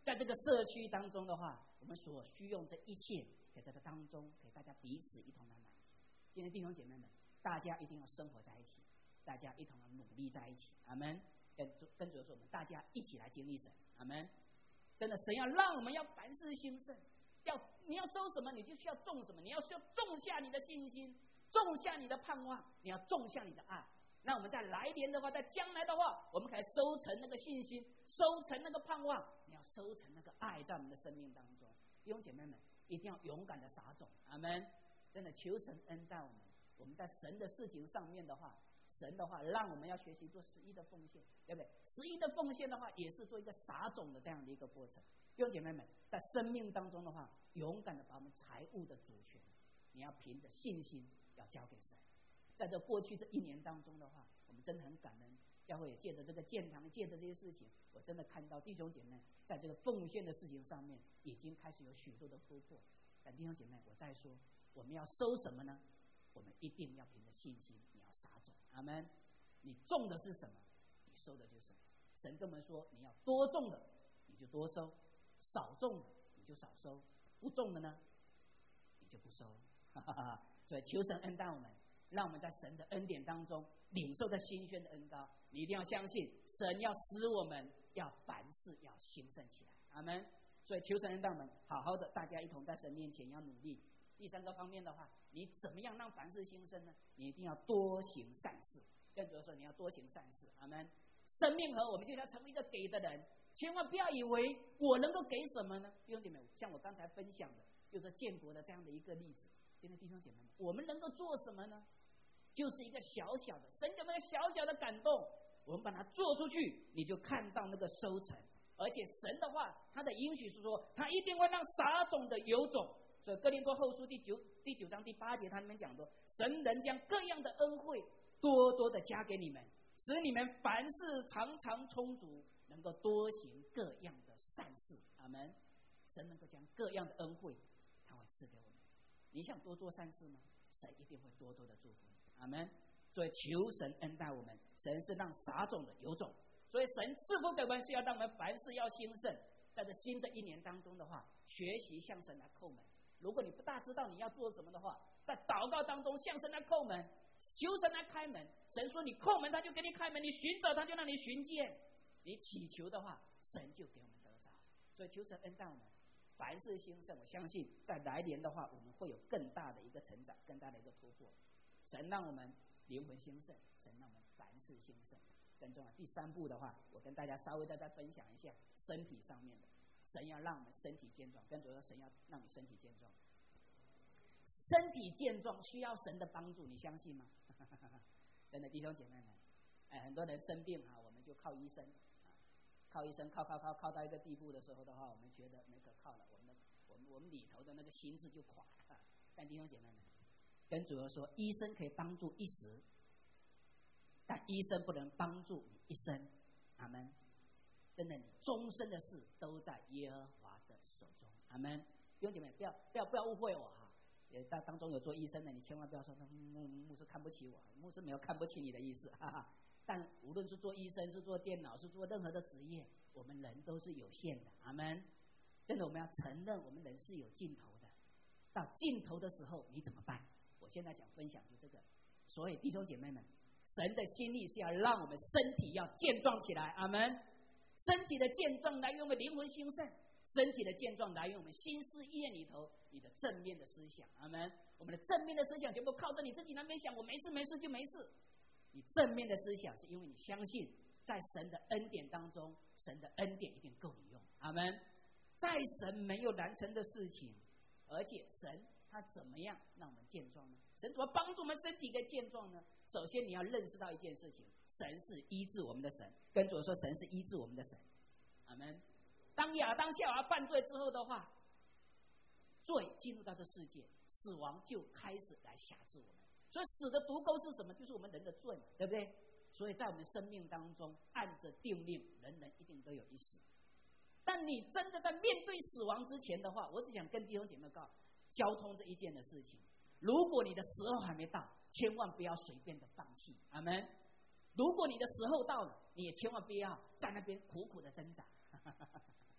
在这个社区当中的话，我们所需用这一切，可以在这当中，给大家彼此一同来满足。今天弟兄姐妹们，大家一定要生活在一起，大家一同要努力在一起。阿们。跟跟主说，我们大家一起来经历神。阿们。真的，神要让我们要凡事兴盛，要你要收什么，你就需要种什么，你要需要种下你的信心，种下你的盼望，你要种下你的爱。那我们在来年的话，在将来的话，我们可以收成那个信心，收成那个盼望，你要收成那个爱，在我们的生命当中。弟兄姐妹们，一定要勇敢的撒种。阿们。真的，求神恩待我们，我们在神的事情上面的话，神的话让我们要学习做十一的奉献，对不对？十一的奉献的话，也是做一个撒种的这样的一个过程。弟兄姐妹们，在生命当中的话，勇敢的把我们财务的主权，你要凭着信心要交给神。在这过去这一年当中的话，我们真的很感恩，教会也借着这个建堂，借着这些事情，我真的看到弟兄姐妹在这个奉献的事情上面，已经开始有许多的突破。但弟兄姐妹，我再说，我们要收什么呢？我们一定要凭着信心，你要撒种。阿们。你种的是什么，你收的就是什么。神跟我们说，你要多种的你就多收，少种的你就少收，不种的呢你就不收。哈哈哈。所以求神恩待我们，让我们在神的恩典当中领受着新鲜的恩膏。你一定要相信，神要使我们要凡事要兴盛起来。阿们。所以求神恩待我们，好好的大家一同在神面前要努力。第三个方面的话，你怎么样让凡事兴盛呢？你一定要多行善事。更主要说，你要多行善事。阿们。生命和我们就要成为一个给的人，千万不要以为我能够给什么呢？弟兄姐妹，像我刚才分享的，就是建国的这样的一个例子。今天弟兄姐妹们，我们能够做什么呢？就是一个小小的，神给我们一个小小的感动，我们把它做出去，你就看到那个收成。而且神的话，他的应许是说，他一定会让撒种的有种。所以哥林多后书第九第九章第八节，他里面讲说，神能将各样的恩惠多多的加给你们，使你们凡事常常充足，能够多行各样的善事。阿们。神能够将各样的恩惠，他会赐给我们。你想多做善事吗？神一定会多多的祝福你。阿们。所以求神恩待我们，神是让撒种的有种，所以神赐福给我们是要让我们凡事要兴盛。在这新的一年当中的话，学习向神来叩门。如果你不大知道你要做什么的话，在祷告当中向神来叩门，求神来开门。神说你叩门他就给你开门，你寻找他就让你寻见，你祈求的话神就给我们得着。所以求神恩待我们，凡事兴盛。我相信在来年的话，我们会有更大的一个成长，更大的一个突破。神让我们灵魂兴盛，神让我们凡事兴盛。更重要，第三步的话，我跟大家稍微再再分享一下身体上面的。神要让我们身体健壮，跟主说神要让你身体健壮。身体健壮需要神的帮助，你相信吗？真的，弟兄姐妹们，哎，很多人生病啊，我们就靠医生啊，靠医生，靠靠靠靠到一个地步的时候的话，我们觉得没可靠了，我们的我们我们里头的那个心智就垮了。但弟兄姐妹们，跟主说，医生可以帮助一时，但医生不能帮助你一生。阿们。真的，你终身的事都在耶和华的手中。阿们。弟兄姐妹，不要不要不要误会我哈！也当当中有做医生的，你千万不要说牧牧师看不起我，牧师没有看不起你的意思，哈哈。但无论是做医生，是做电脑，是做任何的职业，我们人都是有限的。阿们。真的，我们要承认我们人是有尽头的。到尽头的时候，你怎么办？我现在想分享就这个。所以弟兄姐妹们，神的心意是要让我们身体要健壮起来。阿们。身体的健壮来源我们灵魂兴盛，身体的健壮来源我们心思意念里头你的正面的思想。阿们。我们的正面的思想全部靠着你自己那边想，我没事没事就没事。你正面的思想是因为你相信在神的恩典当中，神的恩典一定够你用。阿们。在神没有难成的事情，而且神他怎么样让我们健壮呢？神怎么帮助我们身体的健壮呢？首先你要认识到一件事情，神是医治我们的神。跟主说，神是医治我们的神。阿们。当亚当夏娃犯罪之后的话，罪进入到这世界，死亡就开始来辖制我们。所以死的毒钩是什么？就是我们人的罪嘛，对不对？所以在我们生命当中，按着定命，人人一定都有一死。但你真的在面对死亡之前的话，我只想跟弟兄姐妹告交通这一件的事情。如果你的时候还没到，千万不要随便的放弃。阿们。如果你的时候到了，你也千万不要在那边苦苦的挣扎。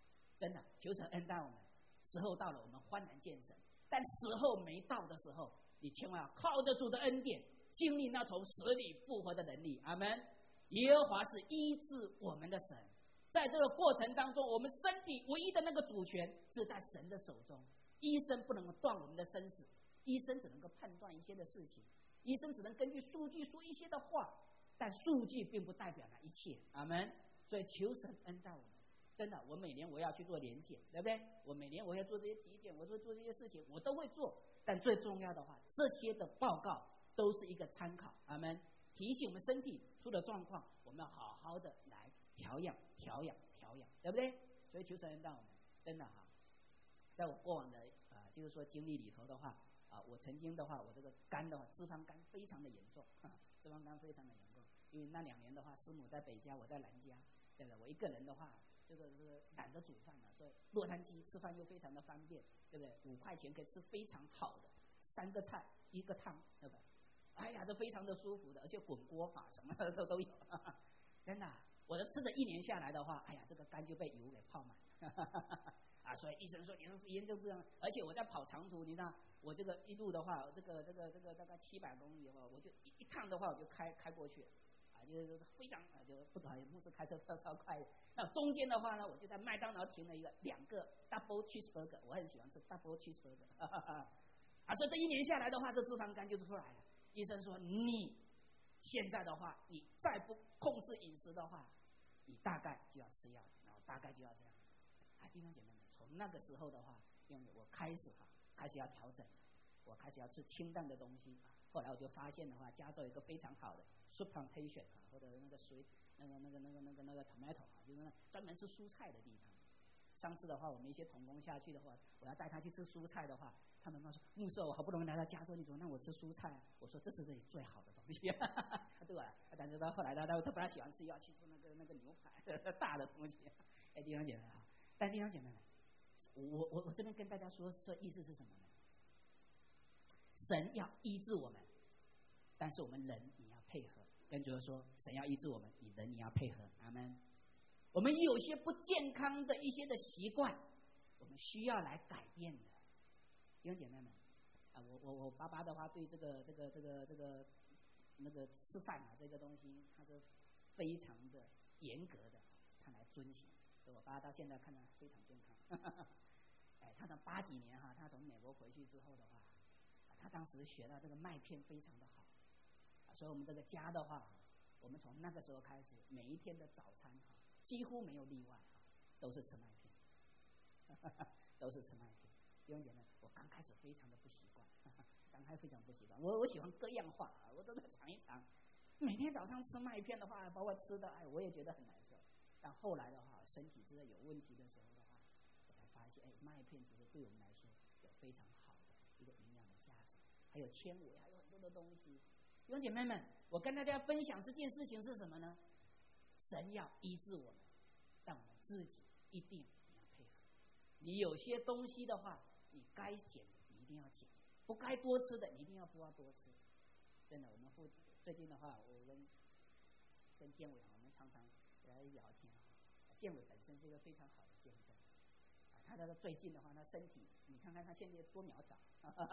真的，求神恩待我们。时候到了，我们欢然见神。但时候没到的时候，你千万要靠着主的恩典，经历那从死里复活的能力。阿们。耶和华是医治我们的神，在这个过程当中，我们身体唯一的那个主权是在神的手中。医生不能够断我们的生死，医生只能够判断一些的事情，医生只能根据数据说一些的话，但数据并不代表那一切。阿们。所以求神恩待我们。真的，我每年我要去做联检，对不对？我每年我要做这些体检，我说做这些事情，我都会做。但最重要的话，这些的报告都是一个参考。阿们。提醒我们身体出了状况，我们要好好的来调养、调养、调养，对不对？所以求神恩待我们，真的哈。在我过往的啊、呃，就是说经历里头的话啊、呃，我曾经的话，我这个肝的话，脂肪肝非常的严重，脂肪肝非常的严重。因为那两年的话，师母在北家，我在南家，对不对？我一个人的话，这个这个懒得煮饭了，所以洛杉矶吃饭又非常的方便，对不对？五块钱可以吃非常好的三个菜一个汤，对不对？哎呀，都非常的舒服的，而且滚锅啊什么的都都有，哈哈，真的、啊。我的吃的一年下来的话，哎呀，这个肝就被油给泡满，哈哈哈哈啊！所以医生说你是严重这样，而且我在跑长途，你知道，我这个一路的话，这个这个这个大概七百公里的话，我就一一趟的话我就开开过去，啊，就是非常啊，就不好意思，牧师开车特超快的。那中间的话呢，我就在麦当劳停了一个两个 double cheeseburger， 我很喜欢吃 double cheeseburger， 哈哈哈啊！所以这一年下来的话，这脂肪肝就出来了。医生说你现在的话，你再不控制饮食的话，你大概就要吃药，然后大概就要这样。啊，弟兄姐妹们，从那个时候的话，因为我开始哈，开始要调整，我开始要吃清淡的东西啊。后来我就发现的话，加州有一个非常好的 soup plantation 啊，或者那个水那个那个那个那个那个 tomato 啊，就是那专门吃蔬菜的地方。上次的话，我们一些同工下去的话，我要带他去吃蔬菜的话，他们说牧师，我好不容易来到加州，你怎么让我吃蔬菜啊？我说这是这里最好的东西，对吧？但是到后来他他他不大喜欢吃，要去吃那个那个牛排大的东西。哎，弟兄姐妹啊，但弟兄姐妹们，我我我这边跟大家说说意思是什么呢？神要医治我们，但是我们人你要配合。跟主说，神要医治我们，你人你要配合。阿们。我们有些不健康的一些的习惯，我们需要来改变的。弟兄姐妹们，啊，我我我爸爸的话对这个这个这个这个那个吃饭啊这个东西，他是非常的严格的，他来遵循。所以我爸到现在看着非常健康。哎，他从八几年哈，他从美国回去之后的话，他当时学到这个麦片非常的好，所以我们这个家的话，我们从那个时候开始，每一天的早餐哈。几乎没有例外，都是吃麦片，都是吃麦片。弟兄姐妹，我刚开始非常的不习惯，刚开始非常不习惯。我我喜欢各样化，我都在尝一尝。每天早上吃麦片的话，包括吃的，哎，我也觉得很难受。但后来的话，身体真的有问题的时候的话，我才发现，哎，麦片其实对我们来说有非常好的一个营养的价值，还有纤维，还有很多的东西。弟兄姐妹们，我跟大家分享这件事情是什么呢？神要医治我们，但我们自己一定你要配合。你有些东西的话，你该减的你一定要减，不该多吃的你一定要不要多吃。真的，我们父最近的话，我跟跟建伟我们常常来聊天。建伟本身是一个非常好的见证，啊，他的最近的话，他身体，你看看他现在多苗条，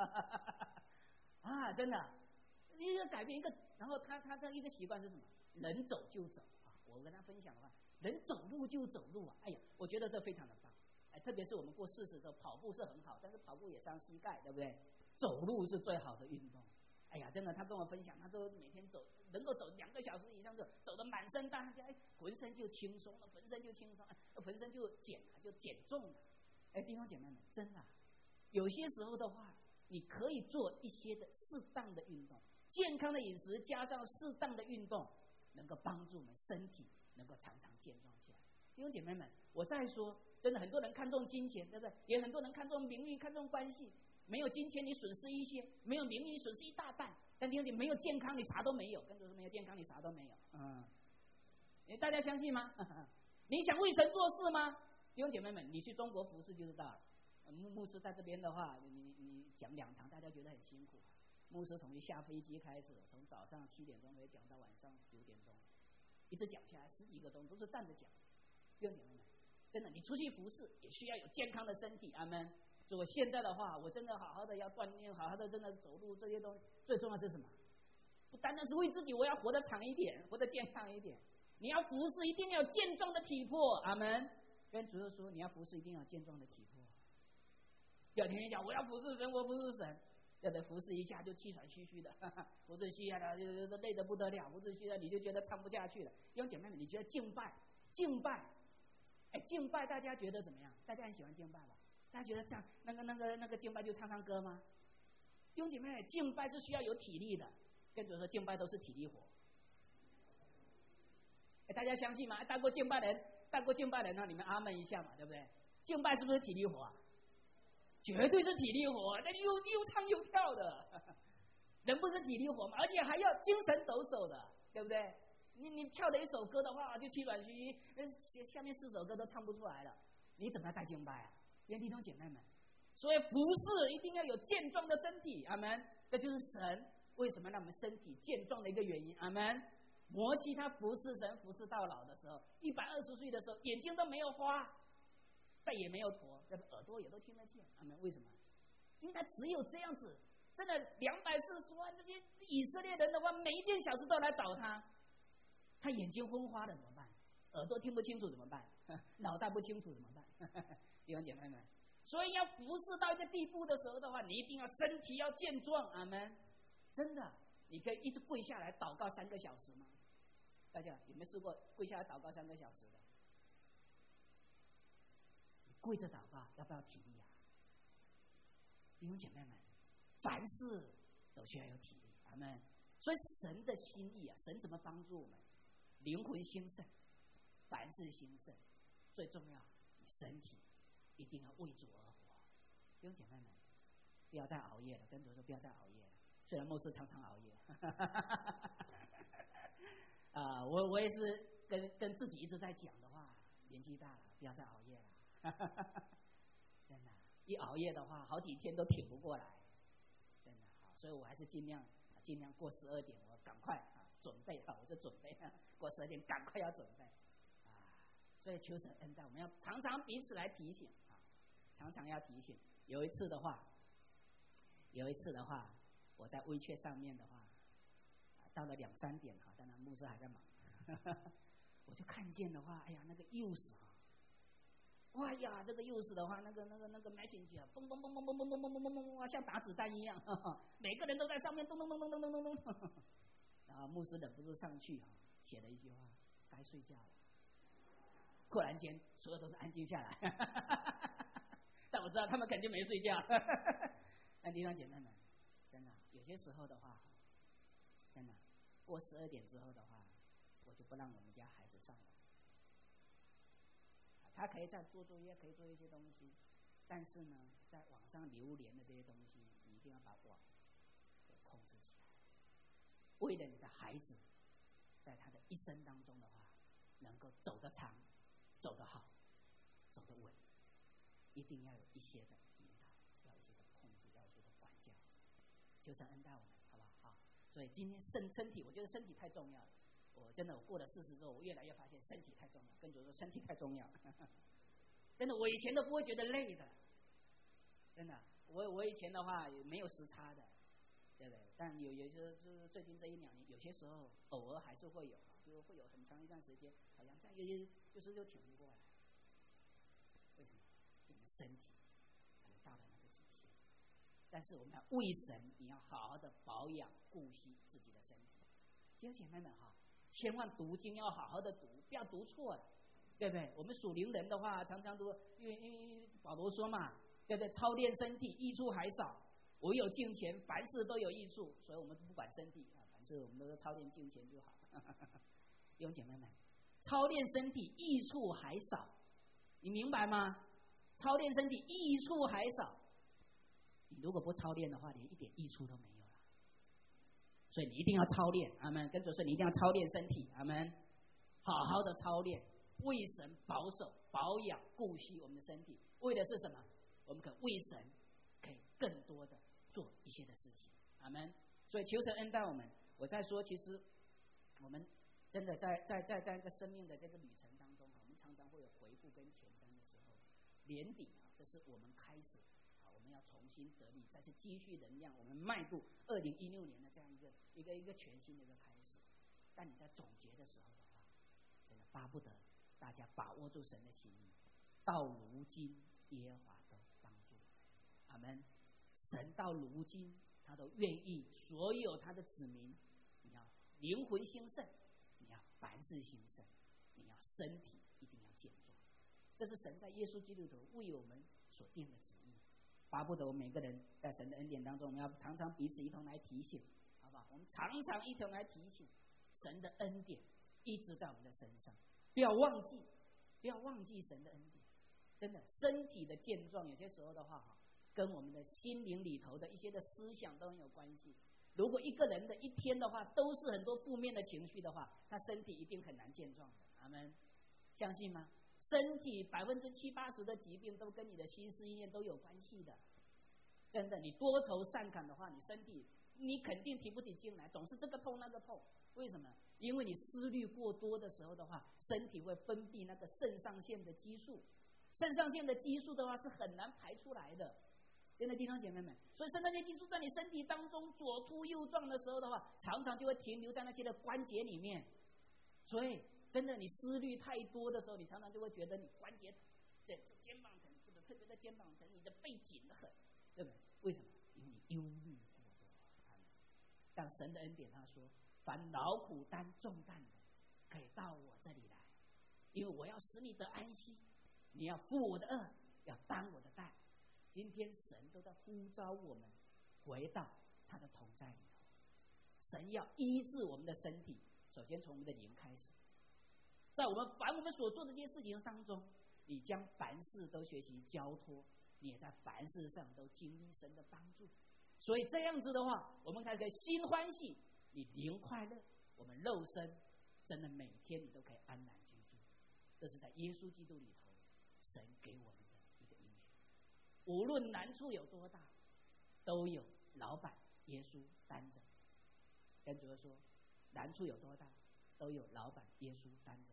啊，真的，一个改变一个，然后他他的一个习惯是什么？能走就走。我跟他分享的话，人走路就走路啊！哎呀，我觉得这非常的棒。哎，特别是我们过四十的时候，跑步是很好，但是跑步也伤膝盖，对不对？走路是最好的运动。哎呀，真的，他跟我分享，他说每天走能够走两个小时以上，就走得满身大汗，哎，浑身就轻松了，浑身就轻松，浑身就减了，就减重了。哎，弟兄姐妹们，真的，有些时候的话，你可以做一些的适当的运动，健康的饮食加上适当的运动。能够帮助我们身体能够常常健壮起来。弟兄姐妹们，我再说，真的很多人看重金钱，对不对？也很多人看重名誉，看重关系。没有金钱你损失一些，没有名誉你损失一大半。但弟兄姐妹，没有健康你啥都没有。跟着说没有健康你啥都没有。嗯，大家相信吗？你想为神做事吗？弟兄姐妹们，你去中国服侍就知道了。牧牧师在这边的话，你你讲两堂，大家觉得很辛苦。牧师从一下飞机开始，从早上七点钟可以讲到晚上九点钟，一直讲下来十几个钟，都是站着讲。弟兄姐妹们， 真的，你出去服侍也需要有健康的身体，阿们。所以我现在的话，我真的好好的要锻炼，好好的真的走路这些东西，最重要是什么？不单单是为自己，我要活得长一点，活得健康一点。你要服侍，一定要有健壮的体魄，阿们。跟主耶稣说，你要服侍，一定要有健壮的体魄。有天天讲我要服侍神，我服侍神，要得服侍一下就气喘吁吁的，哈哈服侍一下就就累得不得了，服侍一下你就觉得唱不下去了。弟兄姐妹们，你觉得敬拜，敬拜，哎，敬拜大家觉得怎么样？大家很喜欢敬拜吧？大家觉得唱那个那个那个敬拜就唱唱歌吗？弟兄姐妹，敬拜是需要有体力的，跟主说敬拜都是体力活。哎，大家相信吗？当过敬拜人，当过敬拜人呢，你们阿门一下嘛，对不对？敬拜是不是体力活啊？绝对是体力活，那又又唱又跳的，人不是体力活嘛，而且还要精神抖擞的，对不对？你你跳了一首歌的话，就气喘吁吁，那下面四首歌都唱不出来了，你怎么带敬拜啊？弟兄姐妹们，所以服侍一定要有健壮的身体，阿们。这就是神为什么让我们身体健壮的一个原因，阿们。摩西他服侍神，服侍到老的时候，一百二十岁的时候，眼睛都没有花，背也没有驼，耳朵也都听得见，阿们。为什么？因为他只有这样子，真的两百四十万这些以色列人的话，每一件小事都来找他，他眼睛昏花了怎么办？耳朵听不清楚怎么办？脑袋不清楚怎么办？弟兄姐妹们，所以要服侍到一个地步的时候的话，你一定要身体要健壮，阿们。真的，你可以一直跪下来祷告三个小时吗？大家有没有试过跪下来祷告三个小时的？你跪着祷告要不要体力啊？弟兄姐妹们，凡事都需要有体力，阿们。所以神的心意啊，神怎么帮助我们？灵魂兴盛，凡事兴盛，最重要，你身体一定要为主而活。弟兄姐妹们，不要再熬夜了，跟主说不要再熬夜了。虽然牧师常常熬夜，啊，我我也是跟跟自己一直在讲的话，年纪大了，不要再熬夜了。真的，一熬夜的话，好几天都挺不过来，真的。所以我还是尽量尽量过十二点，我赶快啊准备好，我就准备过十二点，赶快要准备啊。所以求神恩待，我们要常常彼此来提醒啊，常常要提醒。有一次的话，有一次的话，我在微缺上面的话，到了两三点哈，当然牧师还在忙，我就看见的话，哎呀，那个幼师哈，哇呀，这个幼师的话，那个那个那个 messenger 嘣嘣嘣嘣嘣嘣嘣嘣嘣嘣嘣，像打子弹一样，每个人都在上面咚咚咚咚咚咚咚咚，然后牧师忍不住上去哈，写了一句话，该睡觉了。忽然间，所有都是安静下来，但我知道他们肯定没睡觉。但弟兄姐妹们，真的有些时候的话，真的过十二点之后的话，我就不让我们家孩子上网。他可以在做作业，可以做一些东西，但是呢，在网上流连的这些东西，你一定要把网给控制起来。为了你的孩子，在他的一生当中的话，能够走得长，走得好，走得稳，一定要有一些的引导，要有一些的控制，要有一些的管教。求神恩待我们，好不好？好，所以今天身身体，我觉得身体太重要了。我真的，我过了四十之后，我越来越发现身体太重要。跟主说，身体太重要。真的，我以前都不会觉得累的。真的，我我以前的话也没有时差的，对不对？但有有些就是最近这一两年，有些时候偶尔还是会有，就是会有很长一段时间，好像在有些就是就挺不过来。为什么？因为身体可能到了那个极限。但是我们要为神，你要好好的保养、顾惜自己的身体。弟兄姐妹们哈。千万读经要好好的读，不要读错了，对不对？我们属灵人的话，常常都因为因为保罗说嘛，对不对？操练身体益处还少，唯有敬虔，凡事都有益处。所以我们不管身体啊，凡事我们都操练敬虔就好。弟兄姐妹们，操练身体益处还少，你明白吗？操练身体益处还少，你如果不操练的话，连一点益处都没有。所以你一定要操练，阿们。跟主说，你一定要操练身体，阿们。好好的操练，为神保守、保养、顾惜我们的身体，为的是什么？我们可为神可以更多的做一些的事情，阿们。所以求神恩待我们。我在说，其实我们真的在在在在一个生命的这个旅程当中，我们常常会有回顾跟前瞻。 年底啊，这是我们开始啊，我们要重新得力，再次积蓄能量，我们迈入二零一六年的这样一个一个一个全新的一个开始。但你在总结的时候的话，真的巴不得大家把握住神的心意，到如今耶和华都帮助我们，阿们。神到如今他都愿意所有他的子民，你要灵魂兴盛，你要凡事兴盛，你要身体一定要健壮，这是神在耶稣基督里为我们所定的旨意。巴不得我们每个人在神的恩典当中，我们要常常彼此一同来提醒，好不好？我们常常一同来提醒神的恩典一直在我们的身上，不要忘记，不要忘记神的恩典。真的，身体的健壮有些时候的话，跟我们的心灵里头的一些的思想都很有关系。如果一个人的一天的话都是很多负面的情绪的话，他身体一定很难健壮的。阿们，相信吗？身体百分之七八十的疾病都跟你的心思意念都有关系的。真的，你多愁善感的话，你身体你肯定提不起劲来，总是这个痛那个痛。为什么？因为你思虑过多的时候的话，身体会分泌那个肾上腺的激素，肾上腺的激素的话是很难排出来的。真的弟兄姐妹们，所以肾上腺激素在你身体当中左突右撞的时候的话，常常就会停留在那些的关节里面。所以真的，你思虑太多的时候，你常常就会觉得你关节疼，这这肩膀疼，这个特别的肩膀疼，你的背紧得很，对不对？为什么？因为你忧虑过多。但神的恩典他说，凡劳苦担重担的，可以到我这里来，因为我要使你得安息。你要负我的恶，要担我的担。今天神都在呼召我们回到他的同在里头。神要医治我们的身体，首先从我们的灵开始。在我们凡我们所做的这些事情当中，你将凡事都学习交托，你也在凡事上都经历神的帮助。所以这样子的话，我们才可以心欢喜，你灵快乐，我们肉身真的每天你都可以安然居住。这是在耶稣基督里头神给我们的一个应许。无论难处有多大，都有老板耶稣担着。跟主说，难处有多大，都有老板耶稣担着。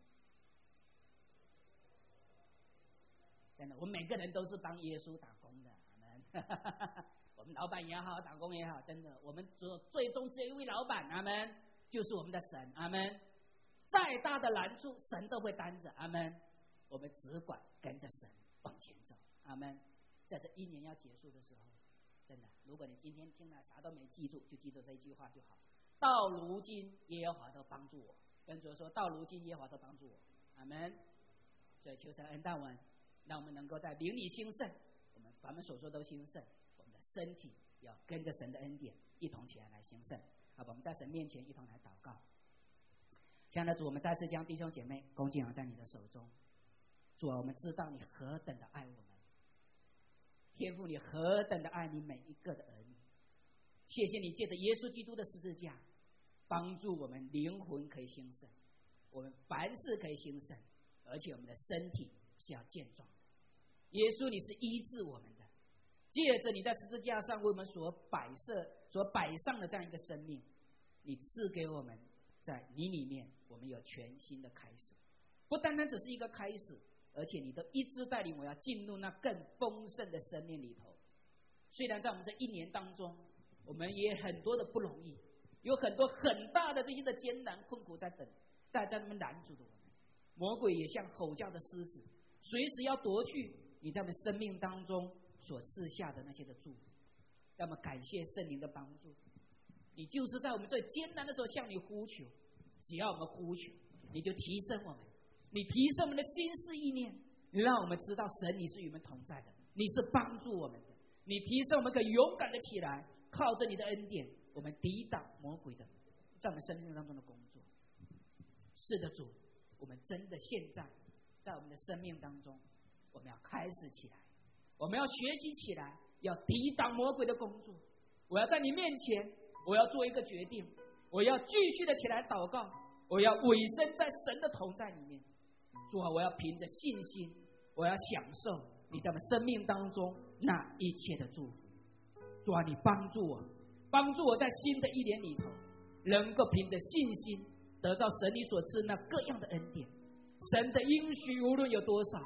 真的，我们每个人都是帮耶稣打工的，阿们。我们老板也好，打工也好，真的，我们只最终只有一位老板，阿们，就是我们的神，阿们。再大的难处，神都会担着，阿们。我们只管跟着神往前走，阿们。在这一年要结束的时候，真的，如果你今天听了啥都没记住，就记住这一句话就好。到如今，耶和华都帮助我。跟主说，到如今，耶和华都帮助我，阿们。所以求神恩待我们，让我们能够在灵里兴盛，我们凡们所说都兴盛，我们的身体要跟着神的恩典一同起来来兴盛。好吧，我们在神面前一同来祷告。亲爱的主，我们再次将弟兄姐妹恭敬仰在你的手中。主啊，我们知道你何等的爱我们，天父，你何等的爱你每一个的儿女。谢谢你借着耶稣基督的十字架，帮助我们灵魂可以兴盛，我们凡事可以兴盛，而且我们的身体是要健壮的。耶稣，你是医治我们的，借着你在十字架上为我们所摆设、所摆上的这样一个生命，你赐给我们，在你里面我们有全新的开始。不单单只是一个开始，而且你都一直带领我要进入那更丰盛的生命里头。虽然在我们这一年当中，我们也很多的不容易，有很多很大的这些的艰难困苦在等，在在他们拦阻着我们。魔鬼也像吼叫的狮子，随时要夺去你在我们生命当中所赐下的那些的祝福。让我们感谢圣灵的帮助，你就是在我们最艰难的时候向你呼求，只要我们呼求，你就提升我们，你提升我们的心思意念，你让我们知道神你是与我们同在的，你是帮助我们的，你提升我们可以勇敢的起来，靠着你的恩典，我们抵挡魔鬼的在我们生命当中的工作。是的，主，我们真的现在在我们的生命当中，我们要开始起来，我们要学习起来，要抵挡魔鬼的工作。我要在你面前，我要做一个决定，我要继续的起来祷告，我要委身在神的同在里面。主啊，我要凭着信心，我要享受你在我们生命当中那一切的祝福。主啊，你帮助我，帮助我在新的一年里头，能够凭着信心得到神你所赐那各样的恩典。神的应许无论有多少，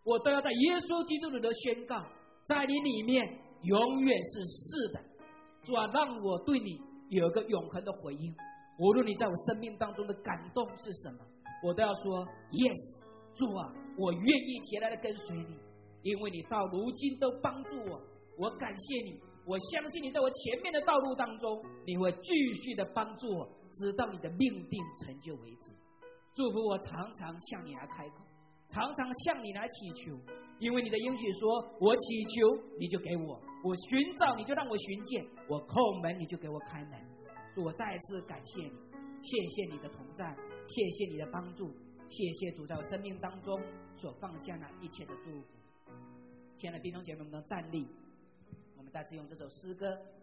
我都要在耶稣基督里的宣告，在你里面永远是是的。主啊，让我对你有一个永恒的回应，无论你在我生命当中的感动是什么，我都要说 yes。 主啊，我愿意前来的跟随你，因为你到如今都帮助我，我感谢你，我相信你在我前面的道路当中，你会继续的帮助我，直到你的命定成就为止。祝福我常常向你来开口，常常向你来祈求，因为你的应许说，我祈求你就给我，我寻找你就让我寻见，我叩门你就给我开门。主，我再次感谢你，谢谢你的同在，谢谢你的帮助，谢谢主在我生命当中所放下那一切的祝福。亲爱的弟兄姐妹们，站立，我们再次用这首诗歌